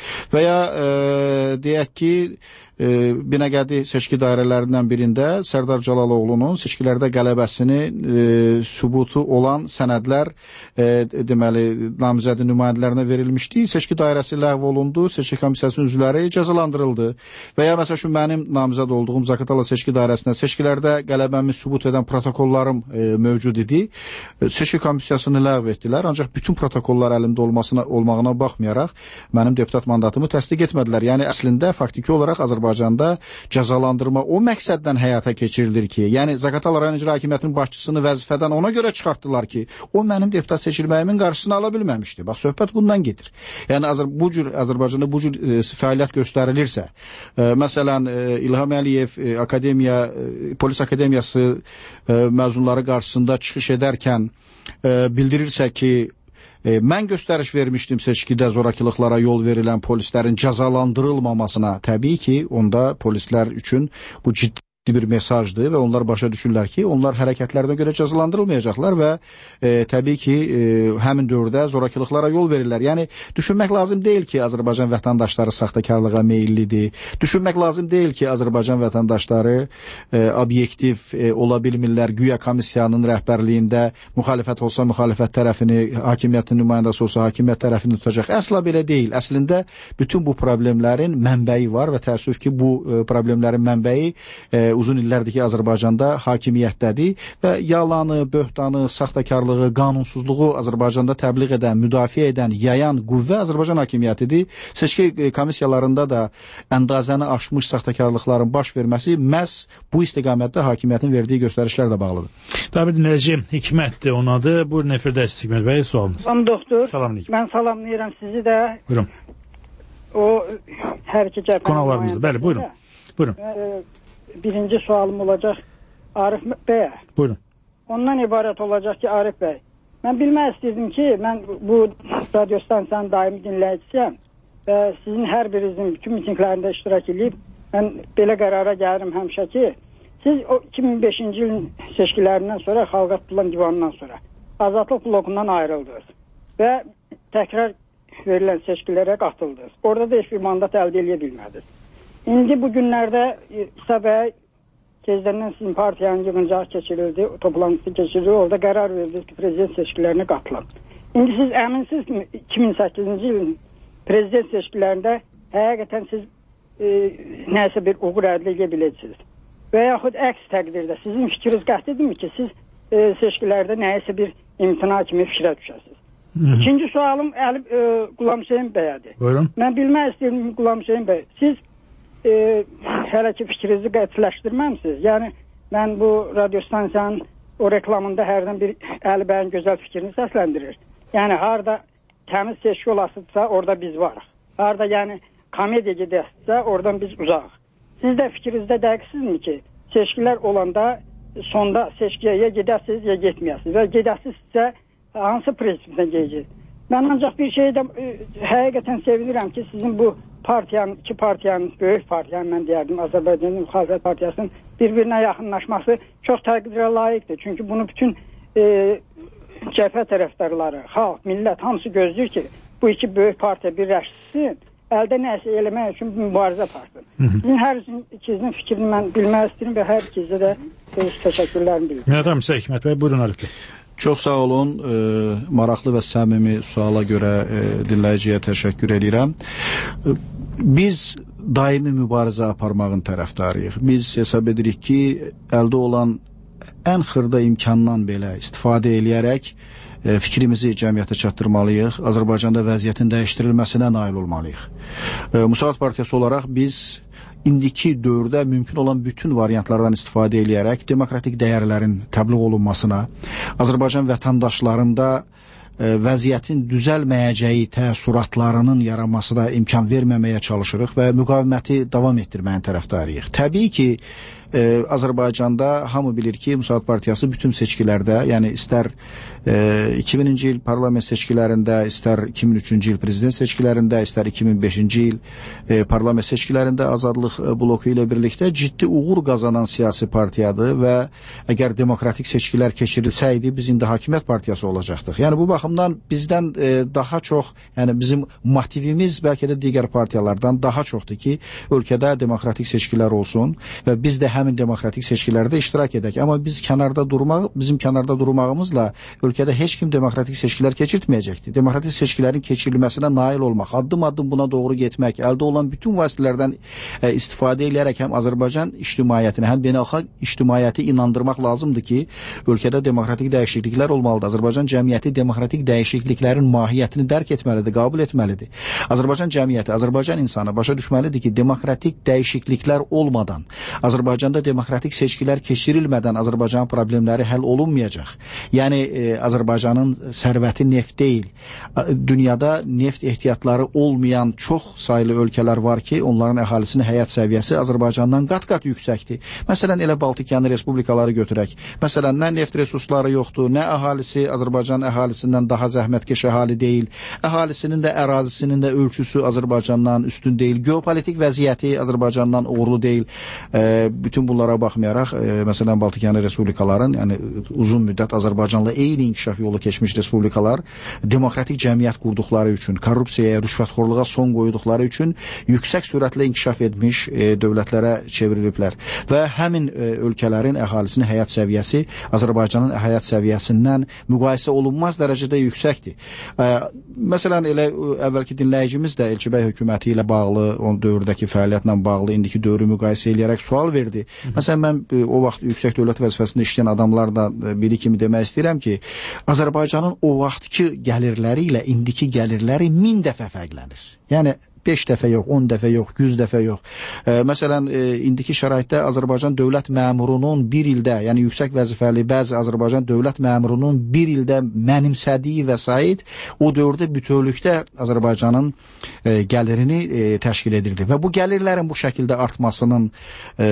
Və ya e, deyək ki, e, Binəqədi seçki dairələrindən birində Sərdar Cəlaloğlu'nun seçkilərdə qələbəsini e, sübutu olan sənədlər e, deməli namizədi nümayəndələrinə verilmişdi. Seçki dairəsi ləğv olundu, seçki komissiyasının üzvləri cəzalandırıldı. Və ya məsəl üçün mənim namizəd olduğum Zaqatala seçki dairəsində seçkilərdə qələbəmi sübut edən protokollarım e, mövcud idi. E, seçki komissiyasını ləğv etdilər, ancaq bütün protokollar əlimdə olmasına olmağına baxmayaraq mənim deputat mandatımı təsdiq etmədilər. Yəni əslində faktiki olaraq Azərbaycanda cəzalandırma o məqsəddən həyata keçirilir ki, yəni Zaqatala rayon icra hakimiyyətinin başçısını vəzifədən ona görə çıxartdılar ki, o mənim deputat seçilməyimin qarşısını ala bilməmişdi. Bax, söhbət bundan gedir. Yəni Azər bu cür Azərbaycanda bu cür e, fəaliyyət göstərilirsə, e, məsələn e, İlham Əliyev e, akademiya e, polis akademiyası e, məzunları qarşısında çıxış edərkən e, bildirirsə ki, E, mən göstəriş vermişdim seçkidə zorakılıqlara yol verilən polislərin cəzalandırılmamasına. Təbii ki, onda polislər üçün bu ciddi bir mesajdır və onlar başa düşürlər ki, onlar hərəkətlərinə görə cəzalandırılmayacaqlar və e, təbii ki, e, həmin dövrdə zorakılıqlara yol verirlər. Yəni, düşünmək lazım deyil ki, Azərbaycan vətəndaşları saxtakarlığa meyillidir. Düşünmək lazım deyil ki, Azərbaycan vətəndaşları e, obyektiv e, ola bilmirlər. Güya komissiyanın rəhbərliyində müxalifət olsa müxalifət tərəfini, hakimiyyətin nümayəndəsi olsa hakimiyyət tərəfini tutacaq. Əsla belə deyil. Əslində, bütün bu problemlərin mənbəyi var və təəssüf ki, bu e, problemlərin mənbəyi e, uzun illərdir ki, Azərbaycanda hakimiyyətdədir və yalanı, böhtanı, saxtakarlığı, qanunsuzluğu Azərbaycanda təbliğ edən, müdafiə edən, yayan qüvvə Azərbaycan hakimiyyətidir. Seçki komissiyalarında da əndazəni aşmış saxtakarlıqların baş verməsi məhz bu istiqamətdə hakimiyyətin verdiyi göstərişlərlə bağlıdır. Tabii dinləyici Hikmətdir onun adı. Buyurun efirdəsiz Hikmət bəy, sualınız. Salam doktor. Salam Hikmət. Mən salamlayıram sizi də. Buyurun. O hər iki cəbhənin qonaqlarımızdır. Bəli, buyurun. Buyurun. E, birinci sualım olacaq Arif bəyə. Buyurun. Ondan ibarət olacaq ki, Arif bəy, mən bilmək istəyirdim ki, mən bu radio stansiyanın daimi dinləyicisiyəm və sizin hər birinizin bütün mitinglərində iştirak edib, mən belə qərara gəlirim həmişə ki, siz o iki min beşinci ilin seçkilərindən sonra Xalq Atılan Divanından sonra Azadlıq blokundan ayrıldınız və təkrar verilən seçkilərə qatıldınız. Orada da heç bir mandat əldə edə bilmədiniz. İndi bu günlərdə İsa bəy kezdəndən sizin partiyanın yığıncağı keçirildi, toplantısı keçirildi, orada qərar verdiniz ki, prezident seçkilərinə qatılın. İndi siz əminsiniz ki, iki min səkkizinci ilin prezident seçkilərində həqiqətən siz e, nəsə bir uğur əldə edə biləcəksiniz. Və yaxud əks təqdirdə sizin fikriniz qətidirmi ki, siz e, seçkilərdə nəyisə bir imtina kimi fikrə düşəsiniz. Hı-hı. İkinci sualım Əli e, Qulam Hüseyin bəyədir. Buyurun. Mən bilmək istəyirəm Qulam Hüseyin bəy, siz E, hələ ki fikrinizi qətiləşdirməmsiniz. Yəni, mən bu radio stansiyanın o reklamında hərdən bir Əli bəyin gözəl fikrini səsləndirir. Yəni, harada təmiz seçki olasıdsa, orada biz varıq. Harada, yəni, komediya gedəsizsə, oradan biz uzaq. Siz də fikrinizdə dəqiqsizmi ki, seçkilər olanda sonda seçkiyə ya gedəsiniz, ya getməyəsiniz. Və gedəsinizsə, hansı prinsiplə gedəcəksiniz? Mən ancaq bir şeydə e, həqiqətən sevinirəm ki, sizin bu partiyanın, iki partiyanın, böyük partiyanın, mən deyərdim, Azərbaycan Müxalifət Partiyasının bir-birinə yaxınlaşması çox təqdirə layiqdir. Çünki bunu bütün e, cəbhə tərəfdarları, xalq, millət hamısı gözləyir ki, bu iki böyük partiya birləşsin, əldə nəsə eləmək üçün mübarizə aparsın. Sizin hər ikinizin fikrini mən bilmək istəyirəm və hər ikinizə də təşəkkürlərimi bildirim. Minnətdaram sizə Hikmət bəy, buyurun Arif bəy. Çox sağ olun, e, maraqlı və səmimi suala görə e, dinləyiciyə təşəkkür edirəm. E, biz daimi mübarizə aparmağın tərəfdarıyıq. Biz hesab edirik ki, əldə olan ən xırda imkandan belə istifadə eləyərək e, fikrimizi cəmiyyətə çatdırmalıyıq. Azərbaycanda vəziyyətin dəyişdirilməsinə nail olmalıyıq. E, Müsavat Partiyası olaraq biz indiki dövrdə mümkün olan bütün variantlardan istifadə eləyərək demokratik dəyərlərin təbliğ olunmasına, Azərbaycan vətəndaşlarında e, vəziyyətin düzəlməyəcəyi təəssüratlarının yaranmasına imkan verməməyə çalışırıq və müqaviməti davam etdirməyin tərəfdarıyıq. Təbii ki, e, Azərbaycanda hamı bilir ki, Müsavat Partiyası bütün seçkilərdə, yəni istər e, iki mininci il parlament seçkilərində, istər iki min üçüncü il prezident seçkilərində, istər iki min beşinci il e, parlament seçkilərində Azadlıq bloku ilə birlikdə ciddi uğur qazanan siyasi partiyadır və əgər demokratik seçkilər keçirilsəydi, biz indi hakimiyyət partiyası olacaqdıq. Yəni bu baxımdan bizdən e, daha çox, yəni bizim motivimiz bəlkə də digər partiyalardan daha çoxdur ki, ölkədə demokratik seçkilər olsun və biz də həmin demokratik seçkilərdə iştirak edək. Amma biz kənarda durmaq, bizim kənarda durmağımızla ölkədə heç kim demokratik seçkilər keçirtməyəcəkdir. Demokratik seçkilərin keçirilməsinə nail olmaq, addım-addım buna doğru getmək, əldə olan bütün vasitələrdən e, istifadə edərək həm Azərbaycan ictimaiyyətini, həm beynəlxalq ictimaiyyəti inandırmaq lazımdır ki, ölkədə demokratik dəyişikliklər olmalıdır. Azərbaycan cəmiyyəti demokratik dəyişikliklərin mahiyyətini dərk etməlidir, qəbul etməlidir. Azərbaycan cəmiyyəti, Azərbaycan insanı başa düşməlidir ki, demokratik dəyişikliklər olmadan, Azərbaycanda demokratik seçkilər keçirilmədən Azərbaycanın problemləri həll olunmayacaq. Yəni, e, Azərbaycanın sərvəti neft deyil. Dünyada neft ehtiyatları olmayan çox saylı ölkələr var ki, onların əhalisinin həyat səviyyəsi Azərbaycandan qat-qat yüksəkdir. Məsələn, elə Baltikyanı respublikaları götürək. Məsələn, nə neft resursları yoxdur, nə əhalisi Azərbaycan əhalisindən daha zəhmətkeş əhali deyil. Əhalisinin də ərazisinin də ölçüsü Azərbaycandan üstün deyil. Geopolitik vəziyyəti Azərbaycandan uğurlu deyil. E, bütün bunlara baxmayaraq, e, məsələn, Baltikyanı respublikaların, yəni uzun müddət Azərbaycanla eyni inkişaf yolu keçmiş respublikalar demokratik cəmiyyət qurduqları üçün, korrupsiyaya, rüşvətxorluğa son qoyduqları üçün yüksək sürətlə inkişaf etmiş e, dövlətlərə çevriliblər. Və həmin e, ölkələrin əhalisinin həyat səviyyəsi Azərbaycanın həyat səviyyəsindən müqayisə olunmaz dərəcədə yüksəkdir. E, məsələn, elə əvvəlki dinləyicimiz də Elçibəy hökuməti ilə bağlı, o dövrdəki fəaliyyətlə bağlı indiki dövrü müqayisə edərək sual verdi. Məsələn, mən e, o vaxt yüksək dövlət vəzifəsində işləyən adamlarla e, biri kimi demək istəyirəm ki, Azərbaycanın o vaxtki gəlirləri ilə indiki gəlirləri min dəfə fərqlənir. Yəni beş dəfə yox, on dəfə yox, yüz dəfə yox. E, məsələn, e, indiki şəraitdə Azərbaycan dövlət məmurunun bir ildə, yəni yüksək vəzifəli bəzi Azərbaycan dövlət məmurunun bir ildə mənimsədiyi vəsait o dövrdə bütövlükdə Azərbaycanın e, gəlirini e, təşkil edirdi. Və bu gəlirlərin bu şəkildə artmasının e,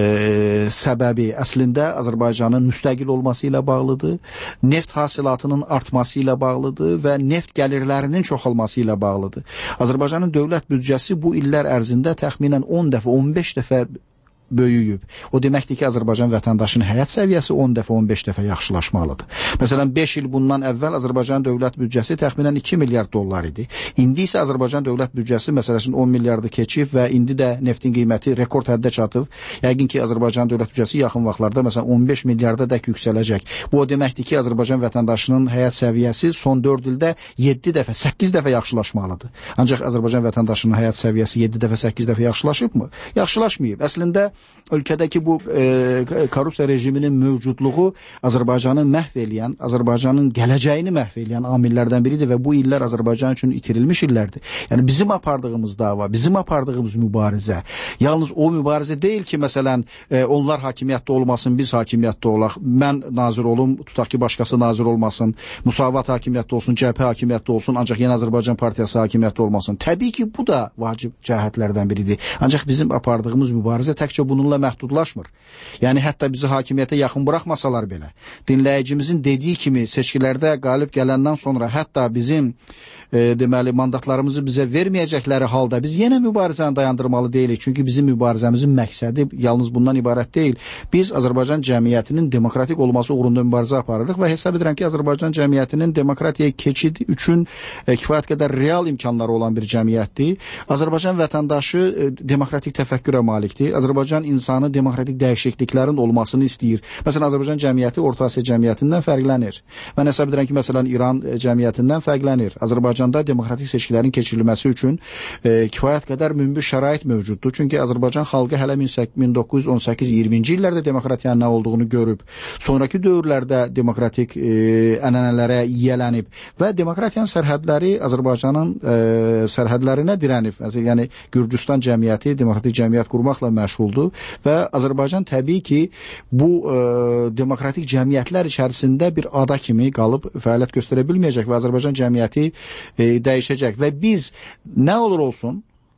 səbəbi əslində Azərbaycanın müstəqil olması ilə bağlıdır, neft hasilatının artması ilə bağlıdır və neft gəlirlərinin çoxalması ilə bağlıdır. Azərbaycanın dövlət büdcəsi bu illər ərzində təxminən on dəfə, on beş dəfə böyüyüb. O deməkdir ki, Azərbaycan vətəndaşının həyat səviyyəsi on dəfə, on beş dəfə yaxşılaşmalıdır. Məsələn, beş il bundan əvvəl Azərbaycan dövlət büdcəsi təxminən iki milyard dollar idi. İndi isə Azərbaycan dövlət büdcəsi məsələsinin on milyardı keçib və indi də neftin qiyməti rekord həddə çatıb. Yəqin ki, Azərbaycan dövlət büdcəsi yaxın vaxtlarda məsələn on beş milyarda dək yüksələcək. Bu o deməkdir ki, Azərbaycan vətəndaşının həyat səviyyəsi son dörd ildə yeddi dəfə, səkkiz dəfə yaxşılaşmalıdır. Ancaq Azərbaycan vətəndaşının həyat səviyyəsi yeddi dəfə, səkkiz dəfə yaxşılaşıbmı? Yaxşılaşmayıb. Əslində ölkədəki bu e, korrupsiya rejiminin mövcudluğu Azərbaycanı məhv eləyən, Azərbaycanın gələcəyini məhv eləyən amillərdən biridir və bu illər Azərbaycan üçün itirilmiş illərdir. Yəni bizim apardığımız dava, bizim apardığımız mübarizə, yalnız o mübarizə deyil ki, məsələn, e, onlar hakimiyyətdə olmasın, biz hakimiyyətdə olaq, mən nazir olum, tutaq ki, başqası nazir olmasın, Müsavat hakimiyyətdə olsun, C H P hakimiyyətdə olsun, ancaq Yeni Azərbaycan Partiyası hakimiyyətdə olmasın. Təbii ki, bu da vacib cəhətlərdən biridir. Ancaq bizim apardığımız mübarizə təkcə bununla məhdudlaşmır. Yəni, hətta bizi hakimiyyətə yaxın buraxmasalar belə, dinləyicimizin dediyi kimi seçkilərdə qalib gələndən sonra hətta bizim e, deməli, mandatlarımızı bizə verməyəcəkləri halda biz yenə mübarizəni dayandırmalı deyilik. Çünki bizim mübarizəmizin məqsədi yalnız bundan ibarət deyil. Biz Azərbaycan cəmiyyətinin demokratik olması uğrunda mübarizə aparırıq və hesab edirəm ki, Azərbaycan cəmiyyətinin demokratiyaya keçid üçün e, kifayət qədər real imkanları olan bir cəmiyyətdir. Azərbaycan vətəndaşı e, demokratik təfəkkürə malikdir. Azərbaycan insanı demokratik dəyişikliklərin olmasını istəyir. Məsələn, Azərbaycan cəmiyyəti Orta Asiya cəmiyyətindən fərqlənir. Mən hesab edirəm ki, məsələn, İran cəmiyyətindən fərqlənir. Azərbaycanda demokratik seçkilərin keçirilməsi üçün e, kifayət qədər münbit şərait mövcuddur. Çünki Azərbaycan xalqı hələ min doqquz yüz on səkkiz iyirminci illərdə demokratiyanın nə olduğunu görüb. Sonrakı dövrlərdə demokratik e, ənənələrə yiyələnib və demokratiyanın sərhədləri Azərbaycanın e, sərhədlərinə dirənib. Yəni, Gürcüstan cəmiyyəti demokratik cəmiyyət qurmaqla məşğuldur və Azərbaycan təbii ki, bu e, demokratik cəmiyyətlər içərisində bir ada kimi qalıb fəaliyyət göstərə bilməyəcək və Azərbaycan cəmiyyəti e, dəyişəcək və biz nə olur olsun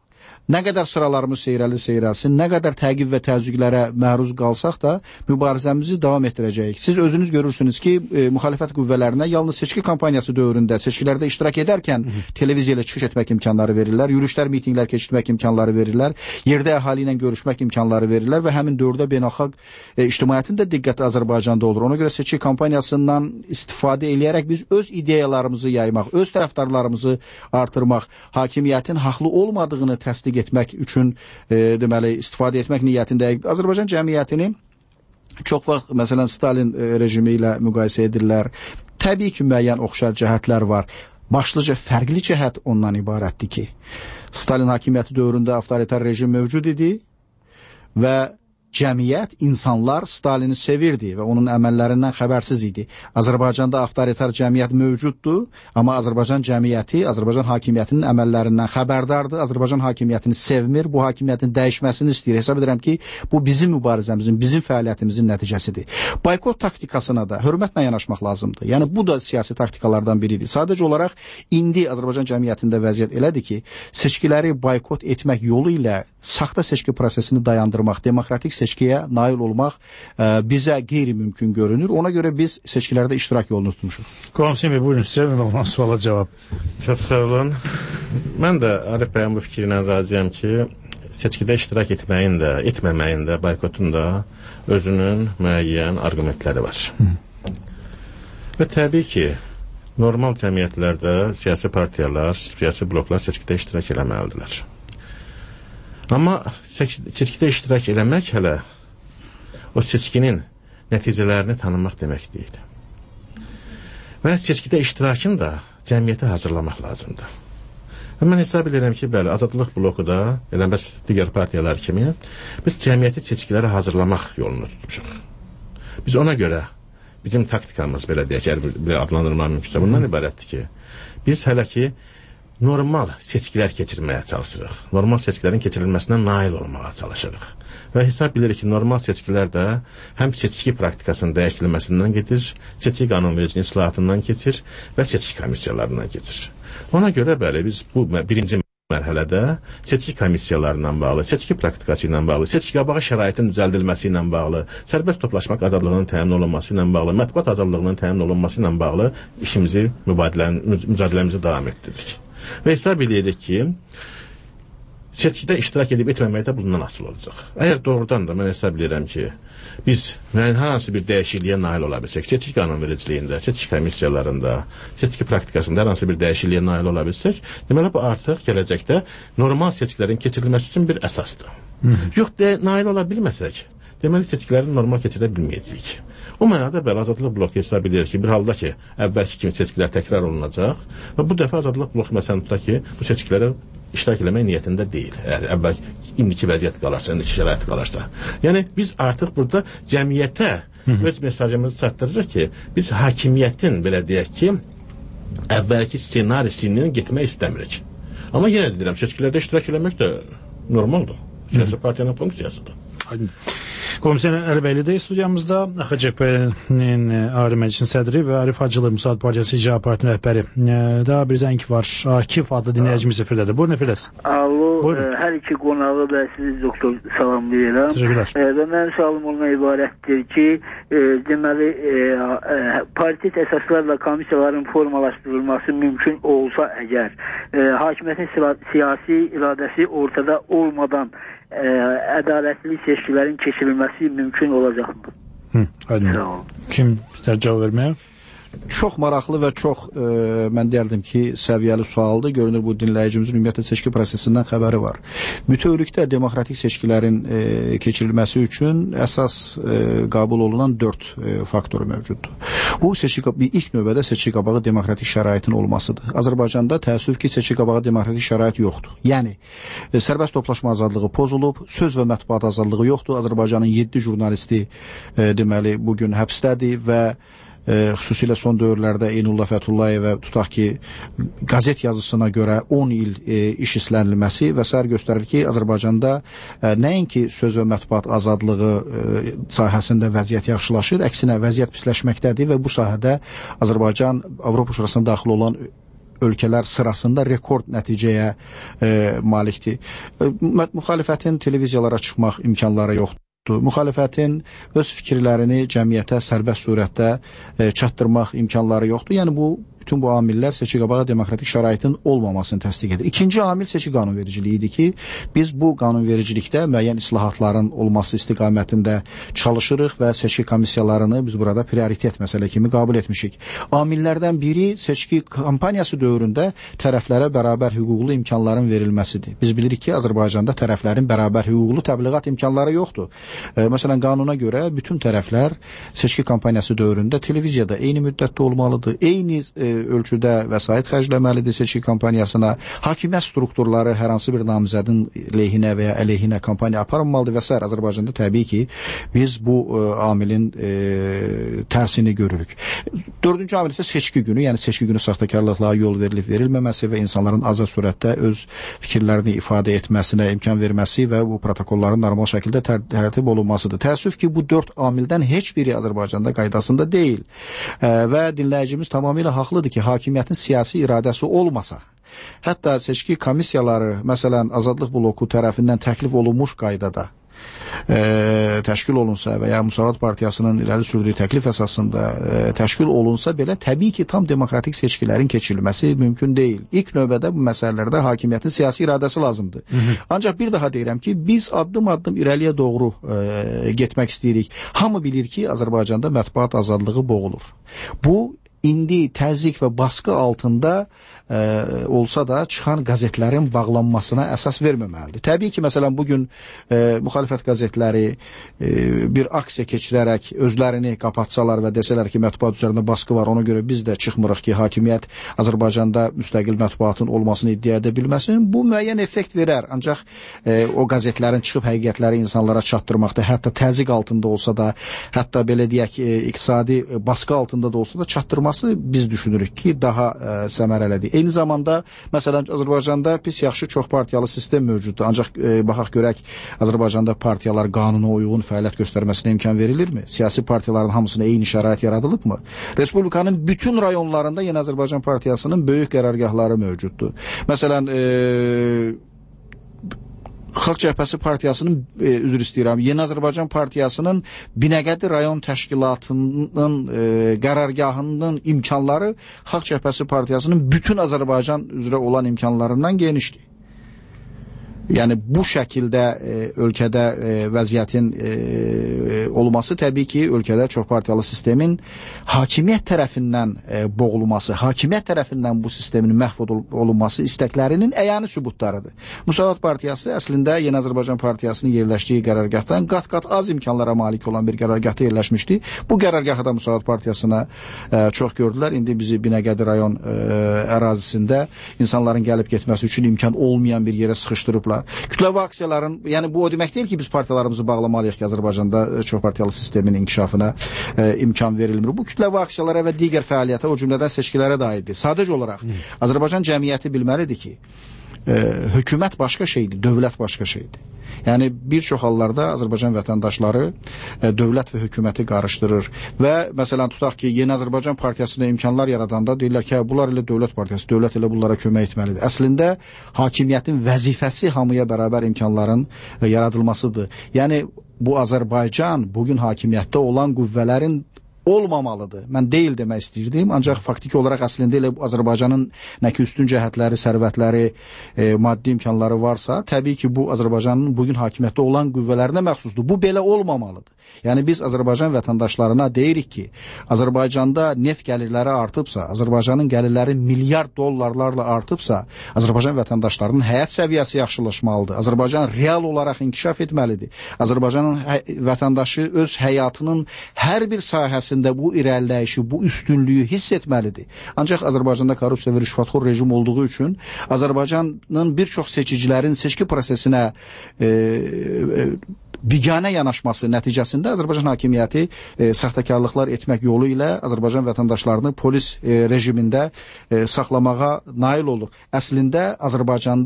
nə qədər sıralarımız seyrəli seyrəlsin, nə qədər təqib və təzyiqlərə məruz qalsaq da mübarizəmizi davam etdirəcəyik. Siz özünüz görürsünüz ki, e, müxalifət qüvvələrinə yalnız seçki kampaniyası dövründə seçkilərdə iştirak edərkən televiziya ilə çıxış etmək imkanları verirlər, yürüşlər, mitinqlər keçirmək imkanları verirlər, yerdə əhali ilə görüşmək imkanları verirlər və həmin dövrdə beynəlxalq e, ictimaiyyətin də diqqəti Azərbaycanda olur. Ona görə seçki kampaniyasından istifadə eləyərək biz öz ideyalarımızı yaymaq, öz tərəfdarlarımızı artırmaq, hakimiyyətin haqlı olmadığını təsdiq etmək üçün e, deməli istifadə etmək niyyətindəyik. Azərbaycan cəmiyyətini çox vaxt məsələn Stalin e, rejimi ilə müqayisə edirlər. Təbii ki, müəyyən oxşar cəhətlər var. Başlıca fərqli cəhət ondan ibarətdir ki, Stalin hakimiyyəti dövründə avtoritar rejim mövcud idi və cəmiyyət, insanlar Stalini sevirdi və onun əməllərindən xəbərsiz idi. Azərbaycanda avtoritar cəmiyyət mövcuddur, amma Azərbaycan cəmiyyəti Azərbaycan hakimiyyətinin əməllərindən xəbərdardır. Azərbaycan hakimiyyətini sevmir, bu hakimiyyətin dəyişməsini istəyir. Hesab edirəm ki, bu bizim mübarizəmizin, bizim fəaliyyətimizin nəticəsidir. Boykot taktikasına da hörmətlə yanaşmaq lazımdır. Yəni bu da siyasi taktikalardan biridir. Sadəcə olaraq indi Azərbaycan cəmiyyətində vəziyyət elədir ki, seçkiləri boykot etmək yolu ilə saxta seçki prosesini dayandırmaq, demokratik seçkiyə nail olmaq ə, bizə qeyri-mümkün görünür. Ona görə biz seçkilərdə iştirak yolunu tutmuşuq. Qonşum bəy, buyurun, sizə olan suala cavab. Çox sağ olun. Mən də Arif bəyin bu fikri ilə razıyam ki, seçkidə iştirak etməyin də, etməməyin də, boykotun da özünün müəyyən arqumentləri var. Hı. Və təbii ki, normal cəmiyyətlərdə siyasi partiyalar, siyasi bloklar seçkidə iştirak eləməlidirlər. Amma seçkidə iştirak eləmək hələ o seçkinin nəticələrini tanımaq demək deyil. Və seçkidə iştirakın da cəmiyyəti hazırlamaq lazımdır. Və mən hesab edirəm ki, bəli, Azadlıq bloku da, elə bəs digər partiyalar kimi, biz cəmiyyəti seçkilərə hazırlamaq yolunu tutmuşuq. Biz ona görə, bizim taktikamız, belə deyək, belə adlandırmaq mümkünsə, bundan ibarətdir ki, biz hələ ki, normal seçkilər keçirməyə çalışırıq. Normal seçkilərin keçirilməsinə nail olmağa çalışırıq. Və hesab bilirik ki, normal seçkilər də həm seçki praktikasının dəyişdirilməsindən keçir, seçki qanunvericiliyi islahatından keçir və seçki komissiyalarından keçir. Ona görə bəli, biz bu birinci mərhələdə seçki komissiyalarından bağlı, seçki praktikası ilə bağlı, seçki qabağı şəraitin düzəldilməsi ilə bağlı, sərbəst toplaşmaq azadlığının təmin olunması ilə bağlı, mətbuat azadlığının təmin olunması ilə bağlı işimizi, mücadiləmizi davam etdiririk. Və hesab edirik ki, seçkidə iştirak edib etməmək də bundan asılı olacaq. Əgər doğrudan da mən hesab edirəm ki, biz yəni, hansı bir dəyişikliyə nail ola bilsək, seçki qanunvericiliyində, seçki komissiyalarında, seçki praktikasında hər hansı bir dəyişikliyə nail ola bilsək, deməli bu artıq gələcəkdə normal seçkilərin keçirilməsi üçün bir əsasdır. Hı -hı. Yox, de, nail ola bilməsək, deməli seçkiləri normal keçirə bilməyəcəyik. O mənada bəli, Azadlıq bloku hesab edir ki, bir halda ki, əvvəlki kimi seçkilər təkrar olunacaq və bu dəfə Azadlıq bloku məsələn tutar ki, bu seçkilərə iştirak eləmək niyyətində deyil. Əgər əvvəl indiki vəziyyət qalarsa, indiki şərait qalarsa. Yəni biz artıq burada cəmiyyətə Hı -hı. öz mesajımızı çatdırırıq ki, biz hakimiyyətin, belə deyək ki, əvvəlki ssenarisinin getmək istəmirik. Amma yenə deyirəm, seçkilərdə iştirak eləmək də normaldır. Siyasi partiyanın funksiyasıdır. Aydın. Komiser Əli Bəyli də studiyamızda, A X C P-nin Ali Məclisin sədri və Arif Hacılı Müsaad Partiyası İcra Partinin rəhbəri. Daha bir zəng var. Akif adlı dinləyicimiz efirdədir. Buyurun Efirdəs. Alo, Buyurun. Hər iki qonağı və sizi doktor salamlayıram. Təşəkkürlər. Və mənim sualım ondan ibarətdir ki, e, deməli e, e, partit əsaslarla komissiyaların formalaşdırılması mümkün olsa əgər, e, hakimiyyətin siyasi iradəsi ortada olmadan Ə, ədalətli seçkilərin keçirilməsi mümkün olacaqmı? Hı, aydın. Kim istər cavab verməyə? Çox maraqlı və çox e, mən deyərdim ki, səviyyəli sualdır. Görünür bu dinləyicimizin ümumiyyətlə seçki prosesindən xəbəri var. Bütövlükdə demokratik seçkilərin e, keçirilməsi üçün əsas e, qəbul olunan dörd e, faktoru mövcuddur. Bu seçki ilk növbədə seçki qabağı demokratik şəraitin olmasıdır. Azərbaycanda təəssüf ki, seçki qabağı demokratik şərait yoxdur. Yəni e, sərbəst toplaşma azadlığı pozulub, söz və mətbuat azadlığı yoxdur. Azərbaycanın yeddi jurnalisti e, deməli bu gün həbsdədir və E, xüsusilə son dövrlərdə Eynullah Fəthullayevə tutaq ki, qazet yazısına görə on il e, iş işlənilməsi və sair göstərir ki, Azərbaycanda e, nəinki söz və mətbuat azadlığı e, sahəsində vəziyyət yaxşılaşır, əksinə vəziyyət pisləşməkdədir və bu sahədə Azərbaycan Avropa Şurasına daxil olan ölkələr sırasında rekord nəticəyə e, malikdir. E, müxalifətin televiziyalara çıxmaq imkanları yoxdur. Müxalifətin öz fikirlərini cəmiyyətə sərbəst surətdə e, çatdırmaq imkanları yoxdur. Yəni bu bütün bu amillər seçki qabağı demokratik şəraitin olmamasını təsdiq edir. İkinci amil seçki qanunvericiliyi idi ki, biz bu qanunvericilikdə müəyyən islahatların olması istiqamətində çalışırıq və seçki komissiyalarını biz burada prioritet məsələ kimi qəbul etmişik. Amillərdən biri seçki kampaniyası dövründə tərəflərə bərabər hüquqlu imkanların verilməsidir. Biz bilirik ki, Azərbaycanda tərəflərin bərabər hüquqlu təbliğat imkanları yoxdur. E, məsələn, qanuna görə bütün tərəflər seçki kampaniyası dövründə televiziyada eyni müddətdə olmalıdır, eyni e, ölçüdə vəsait xərcləməlidir seçki kampaniyasına. Hakimiyyət strukturları hər hansı bir namizədin lehinə və ya əleyhinə kampaniya aparılmalıdır və s. Azərbaycanda təbii ki, biz bu e, amilin e, tərsini görürük. Dördüncü amil isə seçki günü, yəni seçki günü saxtakarlıqlara yol verilib verilməməsi və insanların azad surətdə öz fikirlərini ifadə etməsinə imkan verməsi və bu protokolların normal şəkildə tərtib olunmasıdır. Təəssüf ki, bu dörd amildən heç biri Azərbaycanda qaydasında deyil e, və dinləyicimiz tamamilə haqlıdır ki, hakimiyyətin siyasi iradəsi olmasa, hətta seçki komissiyaları, məsələn, Azadlıq bloku tərəfindən təklif olunmuş qaydada e, təşkil olunsa və ya Müsavat Partiyasının irəli sürdüyü təklif əsasında e, təşkil olunsa belə, təbii ki, tam demokratik seçkilərin keçirilməsi mümkün deyil. İlk növbədə bu məsələlərdə hakimiyyətin siyasi iradəsi lazımdır. Hı -hı. Ancaq bir daha deyirəm ki, biz addım-addım irəliyə doğru e, getmək istəyirik. Hamı bilir ki, Azərbaycanda mətbuat azadlığı boğulur. Bu, indi təzyiq və baskı altında e, olsa da çıxan qəzetlərin bağlanmasına əsas verməməlidir. Təbii ki, məsələn, bugün e, müxalifət qəzetləri e, bir aksiya keçirərək özlərini qapatsalar və desələr ki, mətbuat üzərində baskı var, ona görə biz də çıxmırıq ki, hakimiyyət Azərbaycanda müstəqil mətbuatın olmasını iddia edə bilməsin. Bu müəyyən effekt verər. Ancaq e, o qəzetlərin çıxıb həqiqətləri insanlara çatdırmaqda, hətta təzyiq altında olsa da, hətta belə deyək, e, iqtisadi baskı altında da olsa da çatdırmaq biz düşünürük ki, daha ə, səmərəlidir. Eyni zamanda, məsələn, Azərbaycanda pis yaxşı çox partiyalı sistem mövcuddur. Ancaq ə, baxaq görək, Azərbaycanda partiyalar qanuna uyğun fəaliyyət göstərməsinə imkan verilirmi? Siyasi partiyaların hamısına eyni şərait yaradılıbmı? Respublikanın bütün rayonlarında Yeni Azərbaycan Partiyasının böyük qərargahları mövcuddur. Məsələn, ə, Xalq Cəbhəsi Partiyasının, e, üzr istəyirəm, Yeni Azərbaycan Partiyasının Binəqədi rayon təşkilatının e, qərargahının imkanları Xalq Cəbhəsi Partiyasının bütün Azərbaycan üzrə olan imkanlarından genişdir. Yəni bu şəkildə e, ölkədə e, vəziyyətin e, olması təbii ki, ölkədə çoxpartiyalı sistemin hakimiyyət tərəfindən e, boğulması, hakimiyyət tərəfindən bu sistemin məhv olunması istəklərinin əyani sübutlarıdır. Müsavat Partiyası əslində Yeni Azərbaycan Partiyasının yerləşdiyi qərargahdan qat-qat az imkanlara malik olan bir qərargahda yerləşmişdi. Bu qərargahı da Müsavat Partiyasına e, çox gördülər. İndi bizi Binəqədi rayon e, ərazisində insanların gəlib getməsi üçün imkan olmayan bir yerə sıxışdırıblar. Kütləvi aksiyaların, yəni bu o demək deyil ki, biz partiyalarımızı bağlamalıyıq ki, Azərbaycanda çox partiyalı sistemin inkişafına e, imkan verilmir. Bu kütləvi aksiyalara və digər fəaliyyətə, o cümlədən seçkilərə də aiddir. Sadəcə olaraq hmm. Azərbaycan cəmiyyəti bilməlidir ki, e, hökumət başqa şeydir, dövlət başqa şeydir. Yəni bir çox hallarda Azərbaycan vətəndaşları e, dövlət və hökuməti qarışdırır və məsələn tutaq ki, Yeni Azərbaycan Partiyasına imkanlar yaradanda deyirlər ki, bunlar ilə dövlət partiyası, dövlət ilə bunlara kömək etməlidir. Əslində hakimiyyətin vəzifəsi hamıya bərabər imkanların e, yaradılmasıdır. Yəni bu Azərbaycan bugün hakimiyyətdə olan qüvvələrin olmamalıdır. Mən deyil demək istəyirdim, ancaq faktiki olaraq əslində elə Azərbaycanın nə ki üstün cəhətləri, sərvətləri, e, maddi imkanları varsa, təbii ki, bu Azərbaycanın bugün hakimiyyətdə olan qüvvələrinə məxsusdur. Bu belə olmamalıdır. Yəni biz Azərbaycan vətəndaşlarına deyirik ki, Azərbaycanda neft gəlirləri artıbsa, Azərbaycanın gəlirləri milyard dollarlarla artıbsa, Azərbaycan vətəndaşlarının həyat səviyyəsi yaxşılaşmalıdır. Azərbaycan real olaraq inkişaf etməlidir. Azərbaycanın vətəndaşı öz həyatının hər bir sahəsində bu irəliləyişi, bu üstünlüyü hiss etməlidir. Ancaq Azərbaycanda korrupsiya və rüşvətxor rejim olduğu üçün Azərbaycanın bir çox seçicilərin seçki prosesinə e, e, biganə yanaşması nəticəsində Azərbaycan hakimiyyəti e, saxtakarlıqlar etmək yolu ilə Azərbaycan vətəndaşlarını polis e, rejimində e, saxlamağa nail olur. Əslində Azərbaycanda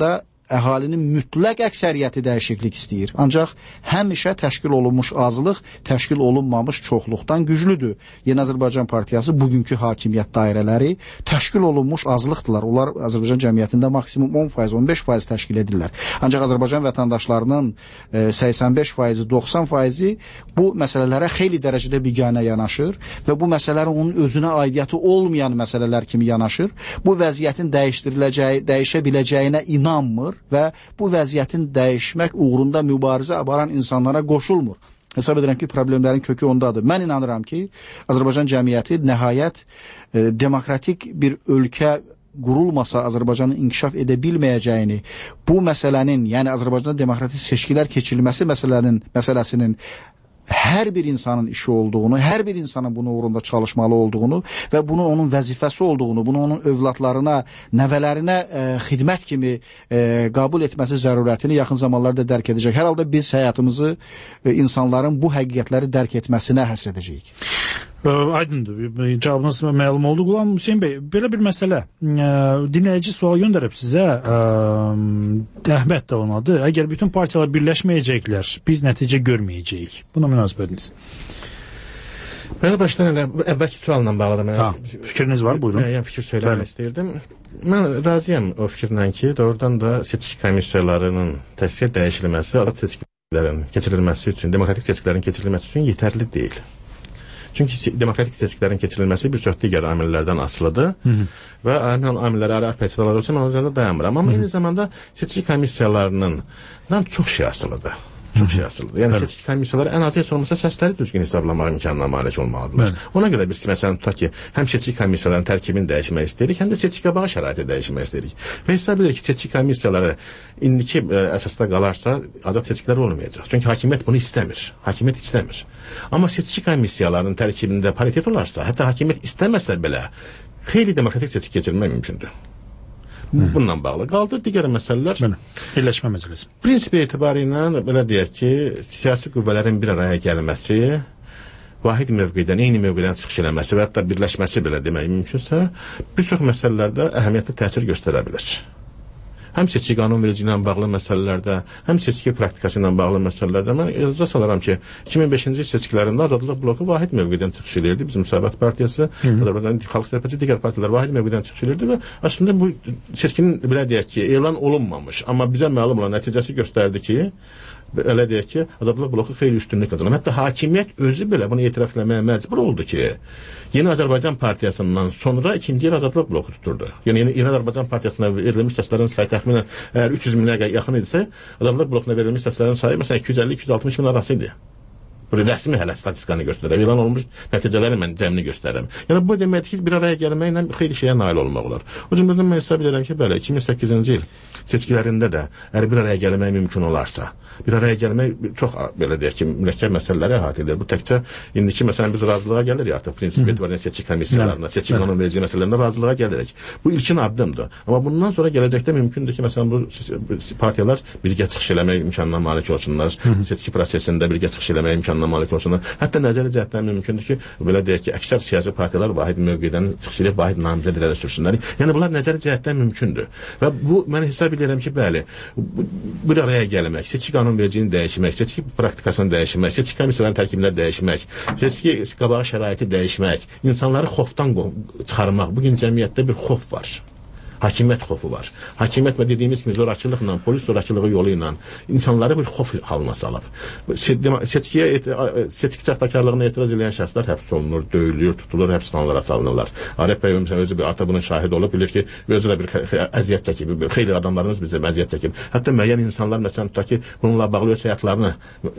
əhalinin mütləq əksəriyyəti dəyişiklik istəyir. Ancaq həmişə təşkil olunmuş azlıq təşkil olunmamış çoxluqdan güclüdür. Yeni Azərbaycan Partiyası bugünkü hakimiyyət dairələri təşkil olunmuş azlıqdırlar. Onlar Azərbaycan cəmiyyətində maksimum on faiz, on beş faiz təşkil edirlər. Ancaq Azərbaycan vətəndaşlarının səksən beş faizi, doxsan faizi bu məsələlərə xeyli dərəcədə biganə yanaşır və bu məsələlər onun özünə aidiyyəti olmayan məsələlər kimi yanaşır. Bu vəziyyətin dəyişdiriləcəyi, dəyişə biləcəyinə inanmır və bu vəziyyətin dəyişmək uğrunda mübarizə aparan insanlara qoşulmur. Hesab edirəm ki, problemlərin kökü ondadır. Mən inanıram ki, Azərbaycan cəmiyyəti nəhayət e, demokratik bir ölkə qurulmasa Azərbaycanın inkişaf edə bilməyəcəyini, bu məsələnin, yəni Azərbaycanda demokratik seçkilər keçirilməsi məsələnin, məsələsinin hər bir insanın işi olduğunu, hər bir insanın bunu uğrunda çalışmalı olduğunu və bunun onun vəzifəsi olduğunu, bunu onun övladlarına, nəvələrinə e, xidmət kimi e, qəbul etməsi zərurətini yaxın zamanlarda dərk edəcək. Hər halda biz həyatımızı e, insanların bu həqiqətləri dərk etməsinə həsr edəcəyik. Aydındır. Cavabınız məlum oldu. Qulam Hüseyin bəy, belə bir məsələ. Dinləyici sual göndərib sizə. Əhməd də olmadı. Əgər bütün partiyalar birləşməyəcəklər, biz nəticə görməyəcəyik. Buna münasibətiniz? Mən başdan elə əvvəlki sualla bağlı da fikriniz var, buyurun. Yəni fikir söyləmək istəyirdim. Mən razıyam o fikirlə ki, doğrudan da seçki komissiyalarının təsdiq dəyişilməsi, azad seçkilərin keçirilməsi üçün, demokratik seçkilərin keçirilməsi üçün yetərli deyil. Çünki demokratik seçkilərin keçirilməsi bir çox digər amillərdən asılıdır. Hı -hı. Və həmin amilləri araq pəçələr olsa mən onlarda dayanmıram. Amma eyni zamanda seçki komissiyalarının çox şey asılıdır. Çox şey asılıdır. Yəni seçki komissiyaları ən azı heç olmasa səsləri düzgün hesablamaq imkanına malik olmalıdırlar. Ona görə biz məsələn tutaq ki, həm seçki komissiyalarının tərkibini dəyişmək istəyirik, həm də seçki qabağı şəraiti dəyişmək istəyirik. Və hesab edirik ki, seçki komissiyaları indiki əsasda qalarsa azad seçkilər olmayacaq. Çünki hakimiyyət bunu istəmir. Hakimiyyət istəmir. Amma seçki komissiyalarının tərkibində paritet olarsa, hətta hakimiyyət istəməsə belə xeyli demokratik seçki keçirmək mümkündür. Bununla bağlı qaldı. Digər məsələlər birləşmə məsələsi. Prinsip etibarı ilə belə deyək ki, siyasi qüvvələrin bir araya gəlməsi, vahid mövqedən, eyni mövqedən çıxış eləməsi və hətta birləşməsi belə demək mümkünsə, bir çox məsələlərdə əhəmiyyətli təsir göstərə bilər. Həm seçki qanunverici ilə bağlı məsələlərdə, həm seçki praktikası ilə bağlı məsələlərdə mən icazə salaram ki, iki min beşinci il seçkilərində Azadlıq bloku vahid mövqedən çıxış edirdi. Bizim Müsavat Partiyası, Azərbaycan Xalq Cəbhəsi, digər partiylər vahid mövqedən çıxış edirdi və əslində bu seçkinin belə deyək ki, elan olunmamış, amma bizə məlum olan nəticəsi göstərdi ki, elə deyək ki, Azadlıq bloku xeyli üstünlük qazanır. Hətta hakimiyyət özü belə bunu etiraf etməyə məcbur oldu ki, Yeni Azərbaycan Partiyasından sonra ikinci yer Azadlıq bloku tuturdu. Yəni Yeni Azərbaycan Partiyasına verilmiş səslərin sayı təxminən əgər üç yüz minə yaxın idisə, Azadlıq blokuna verilmiş səslərin sayı məsələn iki yüz əlli iki yüz altmış min arası idi. Bu rəsmi hələ statistikanı göstərir. Elan olmuş nəticələri mən cəmini göstərirəm. Yəni bu deməkdir ki, bir araya gəlməklə xeyli şeyə nail olmaq olar. O cümlədən mən hesab edirəm ki, bəli, iki min səkkizinci il seçkilərində də əgər bir araya gəlmək mümkün olarsa, bir araya gəlmək çox belə deyək ki, mürəkkəb məsələləri əhatə edir. Bu təkcə indiki məsələn biz razılığa gəlirik artıq prinsip etibarıyla seçki komissiyalarına, seçki qanunverici məsələlərində razılığa gəlirik. Bu ilkin addımdır. Amma bundan sonra gələcəkdə mümkündür ki, məsələn bu partiyalar birgə çıxış eləmək imkanına malik olsunlar, seçki prosesində birgə çıxış eləmək imkanına malik olsunlar. Hətta nəzəri cəhətdən mümkündür ki, belə deyək ki, əksər siyasi partiyalar vahid mövqedən çıxış edib vahid namizəd irəli sürsünlər. Yəni bunlar nəzəri cəhətdən mümkündür. Və bu mən hesab edirəm ki, bəli, bir araya gəlmək, seçki qanunvericiliyini dəyişmək, seçki praktikasını dəyişmək, seçki komissiyalarının tərkibində dəyişmək, seçki qabağı şəraiti dəyişmək, insanları xofdan çıxarmaq. Bugün cəmiyyətdə bir xof var. Hakimiyyət xofu var. Hakimiyyət və dediyimiz kimi zorakılıqla, polis zorakılığı yolu ilə insanları bir xof halına salıb. Seçkiyə, seçki saxtakarlığına etiraz edən şəxslər həbs olunur, döyülür, tutulur, həbsxanalara salınırlar. Arif bəy özü bir ata bunun şahid olub, bilir ki, özü də bir əziyyət çəkib, xeyli adamlarımız bizə əziyyət çəkib. Hətta müəyyən insanlar məsələn tutaq ki, bununla bağlı öz həyatlarını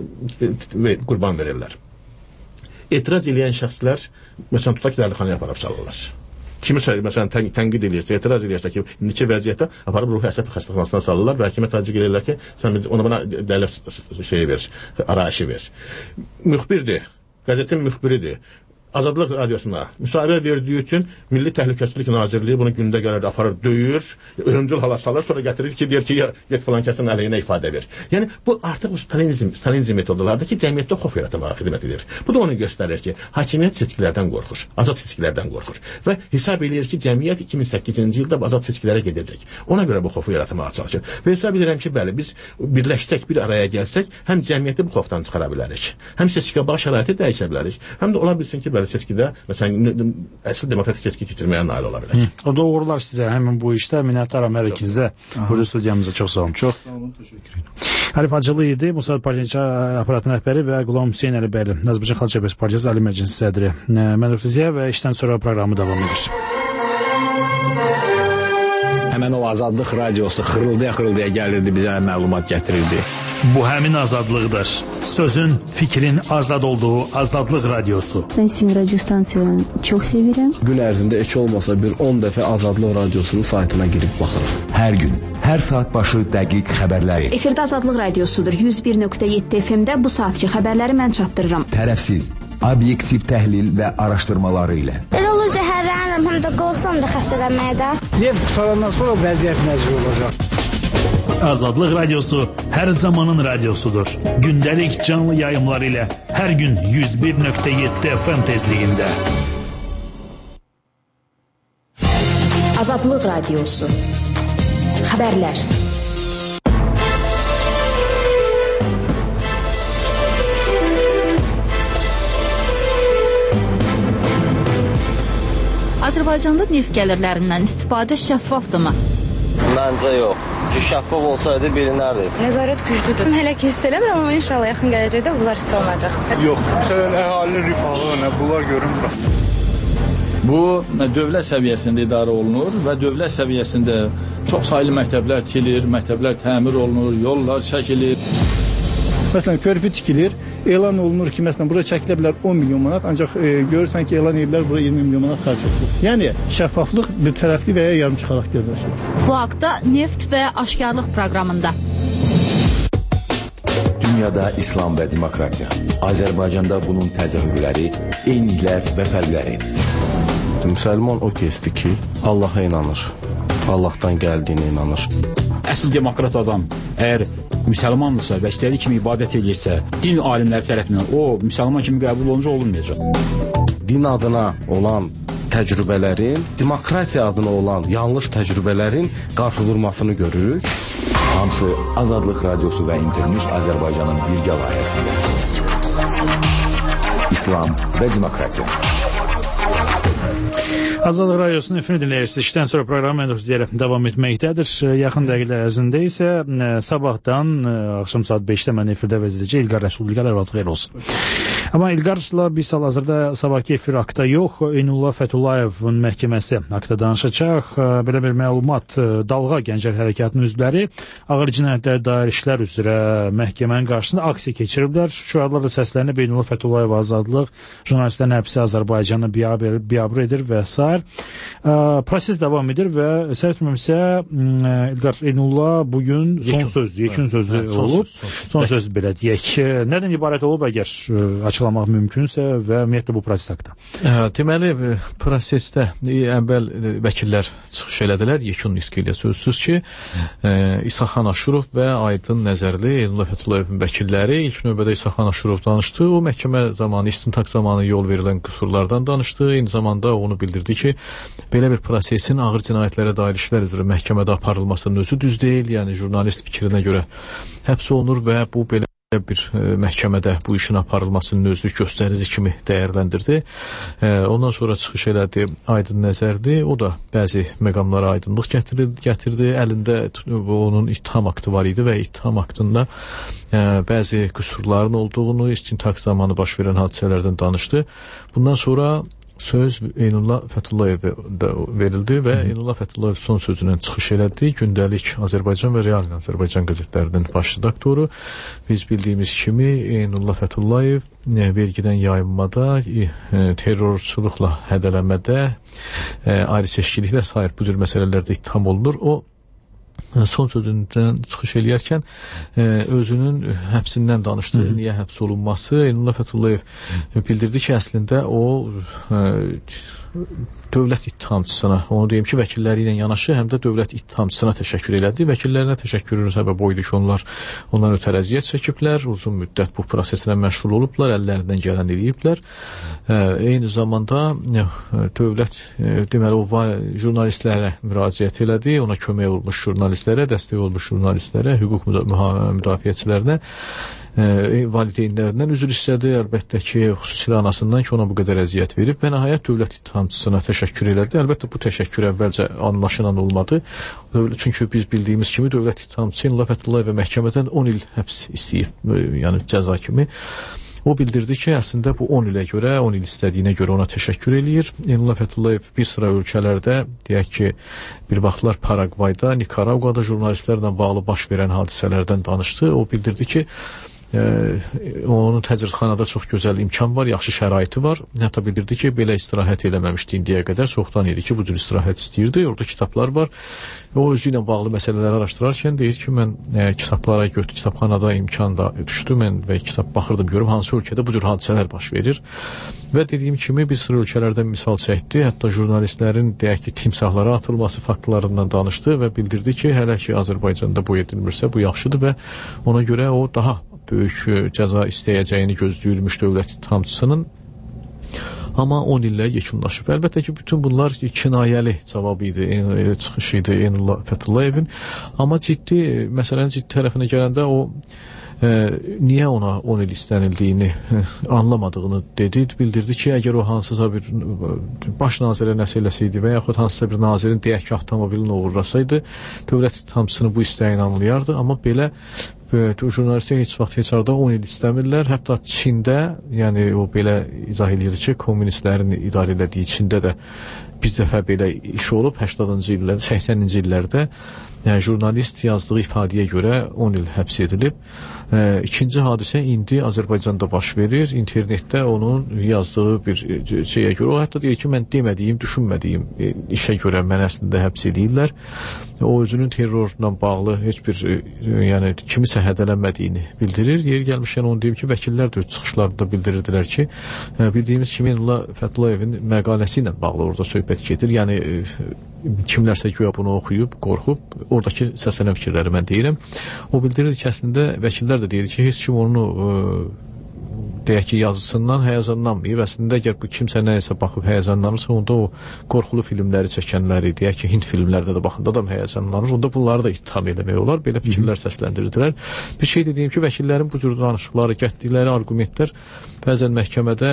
qurban verirlər. Etiraz edən şəxslər məsələn tutaq ki, dəlixanaya aparıb salırlar. Kimisə məsələn tənqid edirsə, etiraz edirsə ki, indiki vəziyyətdə aparıb ruhi əsəb xəstəxanasına salırlar və hakimiyyət təcrid edirlər ki, sən ona buna dəlil şeyi ver, arayışı ver. Müxbirdir, qəzetin müxbiridir. Azadlıq radiosuna müsahibə verdiyi üçün Milli Təhlükəsizlik Nazirliyi bunu gündə gələrdə aparır, döyür, ölümcül hala salır, sonra gətirir ki, deyir ki, get falan kəsin əleyhinə ifadə ver. Yəni bu artıq bu Stalinizm, Stalinizm metodulardır ki, cəmiyyətdə xof yaratmağa xidmət edir. Bu da onu göstərir ki, hakimiyyət seçkilərdən qorxur, azad seçkilərdən qorxur və hesab edir ki, cəmiyyət iki min səkkizinci ildə azad seçkilərə gedəcək. Ona görə bu xofu yaratmağa çalışır. Və hesab edirəm ki, bəli, biz birləşsək, bir araya gəlsək, həm cəmiyyəti bu xofdan çıxara bilərik, həm seçkiyə bax şəraiti dəyişə bilərik, həm də ola bilsin ki, bəli, seçkidə, məsələn, əsl demokratik seçki keçirməyə nail ola bilər. O da uğurlar sizə, həmin bu işdə minnətdaram hər ikinizə. Burada studiyamıza çox sağ olun. Çox sağ olun, təşəkkür ederim. Arif Hacılı idi, Musavat Partiyası aparatının rəhbəri və Qulam Hüseyn Əlibəyli, Azərbaycan Xalq Cəbhəsi Partiyası Ali Məclisi sədri. Mən Rüfiziyə və işdən sonra proqramı davam edir. Həmən o Azadlıq radiosu xırıldaya-xırıldaya gəlirdi, bizə məlumat gətirirdi. Bu həmin azadlıqdır. Sözün, fikrin azad olduğu Azadlıq radiosu. Ben sizin radyo stansiyanı çok sevirəm. Gün ərzində heç olmasa bir on dəfə Azadlıq radiosunun saytına girib baxırım. Hər gün, hər saat başı dəqiq xəbərləri. Efirdə Azadlıq radiosudur. yüz bir nöqtə yeddi F M-də bu saatki xəbərləri mən çatdırıram. Tərəfsiz, obyektiv təhlil və araşdırmaları ilə. Elə olur zəhərlənirəm, həm də qorxuram da xəstələnməyə də. Neft qutarandan sonra vəziyyət nəzir olacaq. Azadlıq radiosu hər zamanın radiosudur. Gündəlik canlı yayımlar ilə hər gün yüz bir nöqtə yeddi F M tezliyində. Azadlıq radiosu. Xəbərlər. Azərbaycanda neft gəlirlərindən istifadə şəffafdırmı? Məncə yox. Ki, şəffaf olsaydı bilinərdi. Nəzarət güclüdür. Hələ ki hiss eləmirəm, amma inşallah yaxın gələcəkdə bunlar hiss olunacaq. Yox, məsələn, əhalinin rifahı, bunlar görünmür. Bu, dövlət səviyyəsində idarə olunur və dövlət səviyyəsində çox saylı məktəblər tikilir, məktəblər təmir olunur, yollar çəkilir. Məsələn, körpü tikilir, elan olunur ki, məsələn, bura çəkilə bilər on milyon manat, ancaq e, görürsən ki, elan ediblər bura iyirmi milyon manat xərc edilir. Yəni, şəffaflıq bir tərəfli və ya yarımçı xarakterdir. Bu haqda Neft və Aşkarlıq proqramında. Dünyada İslam və demokratiya. Azərbaycanda bunun təzahürləri, eyniliklər və fərqləri. Müsəlman o kəsdir ki, Allaha inanır, Allahdan gəldiyinə inanır. Əsl demokrat adam əgər müsəlmandırsa və istədiyi kimi ibadət edirsə, din alimləri tərəfindən o müsəlman kimi qəbul olunca olunmayacaq. Din adına olan təcrübələrin, demokratiya adına olan yanlış təcrübələrin qarşıdurmasını görürük. Hamısı Azadlıq radiosu və İnternews Azərbaycanın birgə layihəsində. İslam və demokratiya. Azadlıq radiosunu efendim dinləyirsiniz. İşdən sonra proqramı mən Rüfiziyyə davam etməkdədir. Yaxın dəqiqələr ərzində isə sabahdan axşam saat beşdə mən efirdə vəzirəcək İlqar Rəsul İlqar Ərvatı xeyir olsun. Amma İlqarla biz hal-hazırda sabahki efir haqda yox, Eynullah Fətullayevin məhkəməsi haqda danışacaq. Belə bir məlumat, Dalğa Gənclər Hərəkatının üzvləri ağır cinayətlərə dair işlər üzrə məhkəmənin qarşısında aksiya keçiriblər. Şüarlarla səslənib Eynullah Fətullayev azadlıq, jurnalistlərin həbsi Azərbaycanı biabır edir və s. Proses devam edir və səhv etmirəmsə İlqar Eynullah bugün son söz, yekun sözü olub. Son söz belə deyək. Nədən ibarət olub əgər açıqlamaq mümkünsə və ümumiyyətlə bu proses haqda? Deməli, prosesdə əvvəl vəkillər çıxış elədilər, yekun nitqi ilə sözsüz ki, İsaxan Aşurov və Aydın Nəzərli, Eynullah Fətullayevin vəkilləri ilk növbədə İsaxan Aşurov danışdı. O məhkəmə zamanı, istintaq zamanı yol verilən qüsurlardan danışdı. Eyni zamanda onu bildirdi ki, belə bir prosesin ağır cinayətlərə dair işlər üzrə məhkəmədə aparılmasının özü düz deyil, yəni jurnalist fikrinə görə həbs olunur və bu belə bir e, məhkəmədə bu işin aparılmasının özü göstərici kimi dəyərləndirdi. E, ondan sonra çıxış elədi Aydın Nəzərli, o da bəzi məqamlara aydınlıq gətirdi, gətirdi. Əlində onun ittiham aktı var idi və ittiham aktında e, bəzi qüsurların olduğunu, istintaq zamanı baş verən hadisələrdən danışdı. Bundan sonra söz Eynullah Fətullayevə verildi və Eynullah Fətullayev son sözündən çıxış elədi. Gündəlik Azərbaycan və Real Azərbaycan qəzetlərinin baş redaktoru. Biz bildiyimiz kimi Eynullah Fətullayev vergidən yayınmada, terrorçuluqla hədələmədə, ayrı seçkiliklə sair bu cür məsələlərdə ittiham olunur. O son sözündən çıxış eləyərkən e, özünün həbsindən danışdı. Hı -hı. Niyə həbs olunması? Eynullah Fəthullayev bildirdi ki, əslində o e, dövlət ittihamçısına, onu deyim ki, vəkilləri ilə yanaşı həm də dövlət ittihamçısına təşəkkür elədi. Vəkillərinə təşəkkürün səbəbi o idi ki, onlar ondan ötəri əziyyət çəkiblər, uzun müddət bu proseslə məşğul olublar, əllərindən gələn eləyiblər. E, eyni zamanda e, dövlət e, deməli o jurnalistlərə müraciət elədi, ona kömək olmuş jurnalistlərə, dəstək olmuş jurnalistlərə, hüquq müdafiəçilərinə, e, valideynlərindən üzr istədi, əlbəttə ki, xüsusilə anasından ki, ona bu qədər əziyyət verib və nəhayət dövlət ittihamçısına təşəkkür elədi. Əlbəttə bu təşəkkür əvvəlcə anlaşılan olmadı. Çünki biz bildiyimiz kimi dövlət ittihamçısı Eynullah Fəthullayev məmləkəmədən on il həbs istəyib, yəni cəza kimi. O bildirdi ki, əslində bu on ilə görə, on il istədiyinə görə ona təşəkkür eləyir. Eynullah Fəthullayev bir sıra ölkələrdə, deyək ki, bir vaxtlar Paragvayda, Nikaragvada jurnalistlərlə bağlı baş verən hadisələrdən danışdı. O bildirdi ki, e, onun təcridxanada çox gözəl imkan var, yaxşı şəraiti var. Hətta bildirdi ki, belə istirahət eləməmişdi indiyə qədər, çoxdan idi ki, bu cür istirahət istəyirdi. Orada kitablar var. O özü ilə bağlı məsələləri araşdırarkən deyir ki, mən e, kitablara götür, kitabxanada imkan da düşdü, mən və kitab baxırdım, görüm hansı ölkədə bu cür hadisələr baş verir. Və dediyim kimi bir sıra ölkələrdən misal çəkdi, hətta jurnalistlərin deyək ki, timsahlara atılması faktlarından danışdı və bildirdi ki, hələ ki Azərbaycanda bu edilmirsə, bu yaxşıdır və ona görə o daha böyük cəza istəyəcəyini gözləyirmiş dövlət ittihamçısının. Amma on illə yekunlaşıb. Əlbəttə ki, bütün bunlar kinayəli cavab idi, çıxış idi Eynullah Fətullayevin. Amma ciddi, məsələnin ciddi tərəfinə gələndə o e, niyə ona on il istənildiyini e, anlamadığını dedi. Bildirdi ki, əgər o hansısa bir baş nazirə nəsə eləsəydi və yaxud hansısa bir nazirin deyək ki, avtomobilini uğurlasaydı, dövlət ittihamçısını bu istəyin anlayardı. Amma belə jurnalistlər heç vaxt heç arada on il istəmirlər. Hətta Çində, yəni o belə izah edir ki, kommunistlərin idarə elədiyi Çində də bir dəfə belə iş olub səksəninci illərdə, səksəninci illərdə yəni, jurnalist yazdığı ifadəyə görə on il həbs edilib. E, ikinci hadisə indi Azərbaycanda baş verir. İnternetdə onun yazdığı bir şeyə görə, o hətta deyir ki, mən demədiyim, düşünmədiyim e, işə görə mən əslində həbs edirlər. O özünün terrorla bağlı heç bir e, yəni kimisə hədələnmədiyini bildirir. Yeri gəlmişkən onu deyim ki, vəkillər də öz çıxışlarında bildirirdilər ki, e, bildiyimiz kimi Eynullah Fətullayevin məqaləsi ilə bağlı orada söhbət gedir. Yəni e, kimlərsə güya bunu oxuyub, qorxub, oradakı səslənən fikirləri mən deyirəm. O bildirir ki, əslində vəkillər də deyir ki, heç kim onu e, deyək ki, yazısından həyəcanlanmayıb. Əslində, əgər bu kimsə nəyəsə baxıb həyəcanlanırsa, onda o qorxulu filmləri çəkənləri, deyək ki, Hind filmlərdə də baxında da həyəcanlanır. Onda bunları da ittiham eləmək olar. Belə fikirlər səsləndirdilər. Bir şey dediyim ki, vəkillərin bu cür danışıqları, gətdikləri argumentlər bəzən məhkəmədə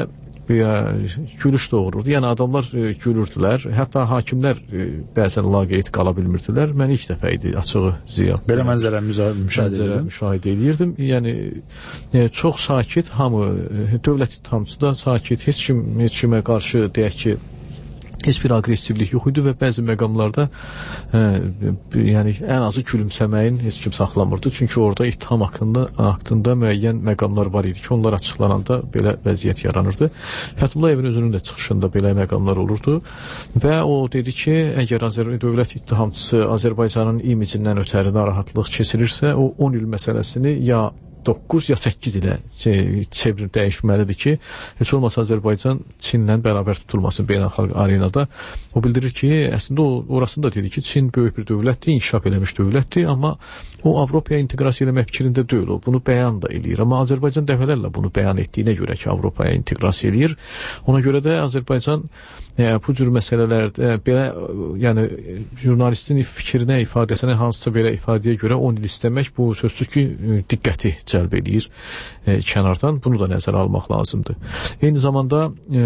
gülüş doğururdu. Yəni adamlar e, gülürdülər. Hətta hakimlər e, bəzən laqeyd qala bilmirdilər. Mən ilk dəfə idi açığı ziyan. Belə mənzərə müşahidə müşahidə edirdim. Yəni e, çox sakit, hamı e, dövlət ittihamçısı da sakit, heç kim heç kimə qarşı deyək ki, heç bir aqressivlik yox idi və bəzi məqamlarda e, yəni ən azı gülümsəməyin heç kim saxlamırdı. Çünki orada ittiham haqqında, haqqında müəyyən məqamlar var idi ki, onlar açıqlananda belə vəziyyət yaranırdı. Fətullayevin özünün də çıxışında belə məqamlar olurdu və o dedi ki, əgər Azər dövlət ittihamçısı Azərbaycanın imicindən ötəri narahatlıq keçirirsə, o on il məsələsini ya doqquz ya səkkiz ilə çevir dəyişməlidir ki, heç olmasa Azərbaycan Çinlə bərabər tutulmasın beynəlxalq arenada. O bildirir ki, əslində o orasını da dedi ki, Çin böyük bir dövlətdir, inkişaf eləmiş dövlətdir, amma o Avropaya inteqrasiya eləmək fikrində deyil, o bunu bəyan da eləyir. Amma Azərbaycan dəfələrlə bunu bəyan etdiyinə görə ki, Avropaya inteqrasiya eləyir. Ona görə də Azərbaycan e, bu cür məsələlərdə belə, yəni jurnalistin fikrinə, ifadəsinə hansısa belə ifadəyə görə on il istəmək bu sözsüz ki, diqqəti cəlb edir e, kənardan. Bunu da nəzərə almaq lazımdır. Eyni zamanda e,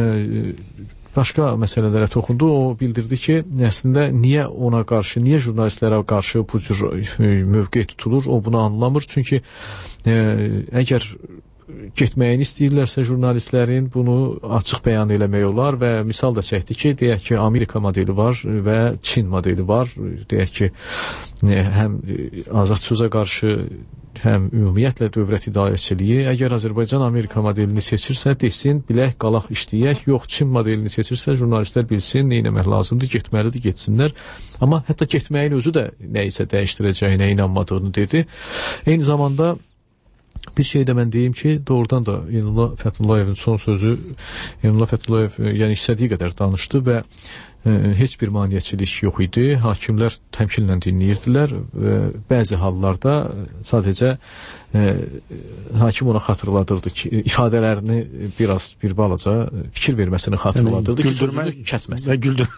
başqa məsələlərə toxundu. O bildirdi ki, əslində niyə ona qarşı, niyə jurnalistlərə qarşı bu cür mövqe tutulur, o bunu anlamır. Çünki e, əgər getməyini istəyirlərsə jurnalistlərin bunu açıq bəyan eləmək olar və misal da çəkdi ki, deyək ki, Amerika modeli var və Çin modeli var. Deyək ki, həm azad sözə qarşı həm ümumiyyətlə dövlət idarəçiliyi əgər Azərbaycan Amerika modelini seçirsə, desin, bilək qalaq işləyək, yox Çin modelini seçirsə, jurnalistlər bilsin, nə etmək lazımdır, getməlidir, getsinlər. Amma hətta getməyin özü də nəyisə dəyişdirəcəyinə inanmadığını dedi. Eyni zamanda bir şey də mən deyim ki, doğrudan da İnanullah Fətullayevin son sözü, İnanullah Fətullayev yəni istədiyi qədər danışdı və heç bir maneəçilik yox idi. Hakimlər təmkinlə dinləyirdilər və bəzi hallarda sadəcə e, hakim ona xatırladırdı ki, ifadələrini biraz bir balaca fikir verməsini xatırladırdı ki, sözünü kəsməsin. Və güldür.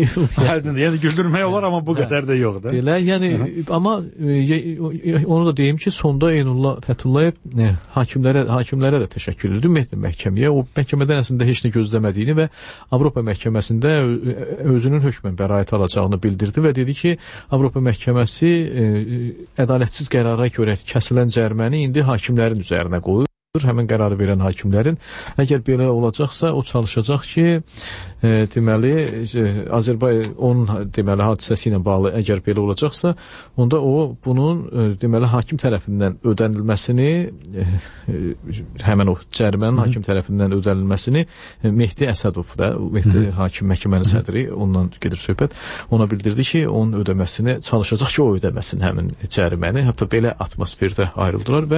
Yəni güldürmək olar, amma bu qədər də yoxdur. Belə, yəni Hı -hı. amma e, onu da deyim ki, sonda Eynullah Fəthullayev e, hakimlərə hakimlərə də təşəkkür edir ümumiyyətlə məhkəməyə. O məhkəmədən əslində heç nə gözləmədiyini və Avropa məhkəməsində özünün hökmən bəraət alacağını bildirdi və dedi ki, Avropa məhkəməsi e, ədalətsiz qərara görə kəsilən cəriməni indi hakimlərin üzərinə qoyur. Həmin qərarı verən hakimlərin. Əgər belə olacaqsa, o çalışacaq ki, e, deməli, e, Azərbaycan onun deməli hadisəsi ilə bağlı əgər belə olacaqsa, onda o bunun e, deməli hakim tərəfindən ödənilməsini, e, e, həmin o cərimənin hakim tərəfindən ödənilməsini e, Mehdi Əsədov da, Mehdi Hı -hı. hakim məhkəmənin sədri, ondan gedir söhbət, ona bildirdi ki, onun ödəməsini çalışacaq ki, o ödəməsin həmin cəriməni. Hətta belə atmosferdə ayrıldılar və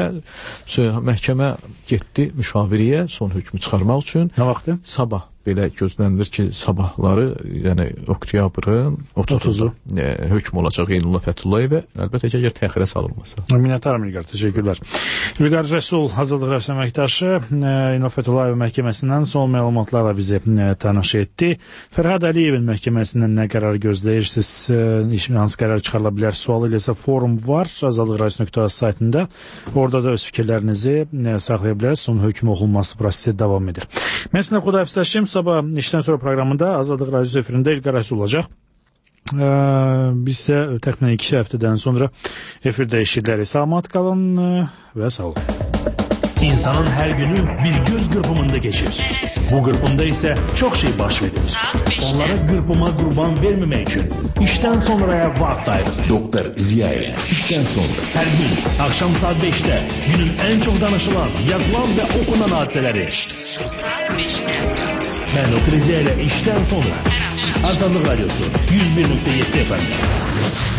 məhkəmə getdi müşaviriyə son hökmü çıxarmaq üçün. Nə vaxtı? Sabah belə gözlənilir ki, sabahları, yəni oktyabrın otuzunda e, hökm olacaq Eynullah Fətullayevə. Əlbəttə ki, əgər təxirə salınmasa. Minnətdaram İlqar, təşəkkürlər. İlqar Rəsul, Hazırlıq Rəsmi əməkdaşı, Eynullah Fəthullayev məhkəməsindən son məlumatlarla bizi e, tanış etdi. Fərhad Əliyevin məhkəməsindən nə qərar gözləyirsiniz? E, hansı qərar çıxarıla bilər? Sualı ilə isə forum var, azadlıq radio nöqtə az saytında. Orada da öz fikirlərinizi e, saxlaya bilərsiniz. Son hökm oxunması prosesi davam edir. Mən sizlə Xudayevsəşim. Sabah işdən sonra proqramında Azadlıq Radiosu efirində İlqar Rəsul olacaq. Ee, biz isə təxminən iki həftədən sonra efirdə eşidərik. Salamat qalın və sağ olun. İnsanın hər günü bir göz qırpımında keçir. Bu qırpımda isə çox şey baş verir. Onlara qırpıma qurban verməmək üçün işdən sonraya vaxt ayırın. Doktor Ziyayev, işdən sonra. Hər gün axşam saat beşdə günün ən çox danışılan, yazılan və okunan hadisələri. Saat beşdə. Mən Doktor Ziyayev işdən sonra. Azadlıq Radiosu yüz bir nöqtə yeddi F M.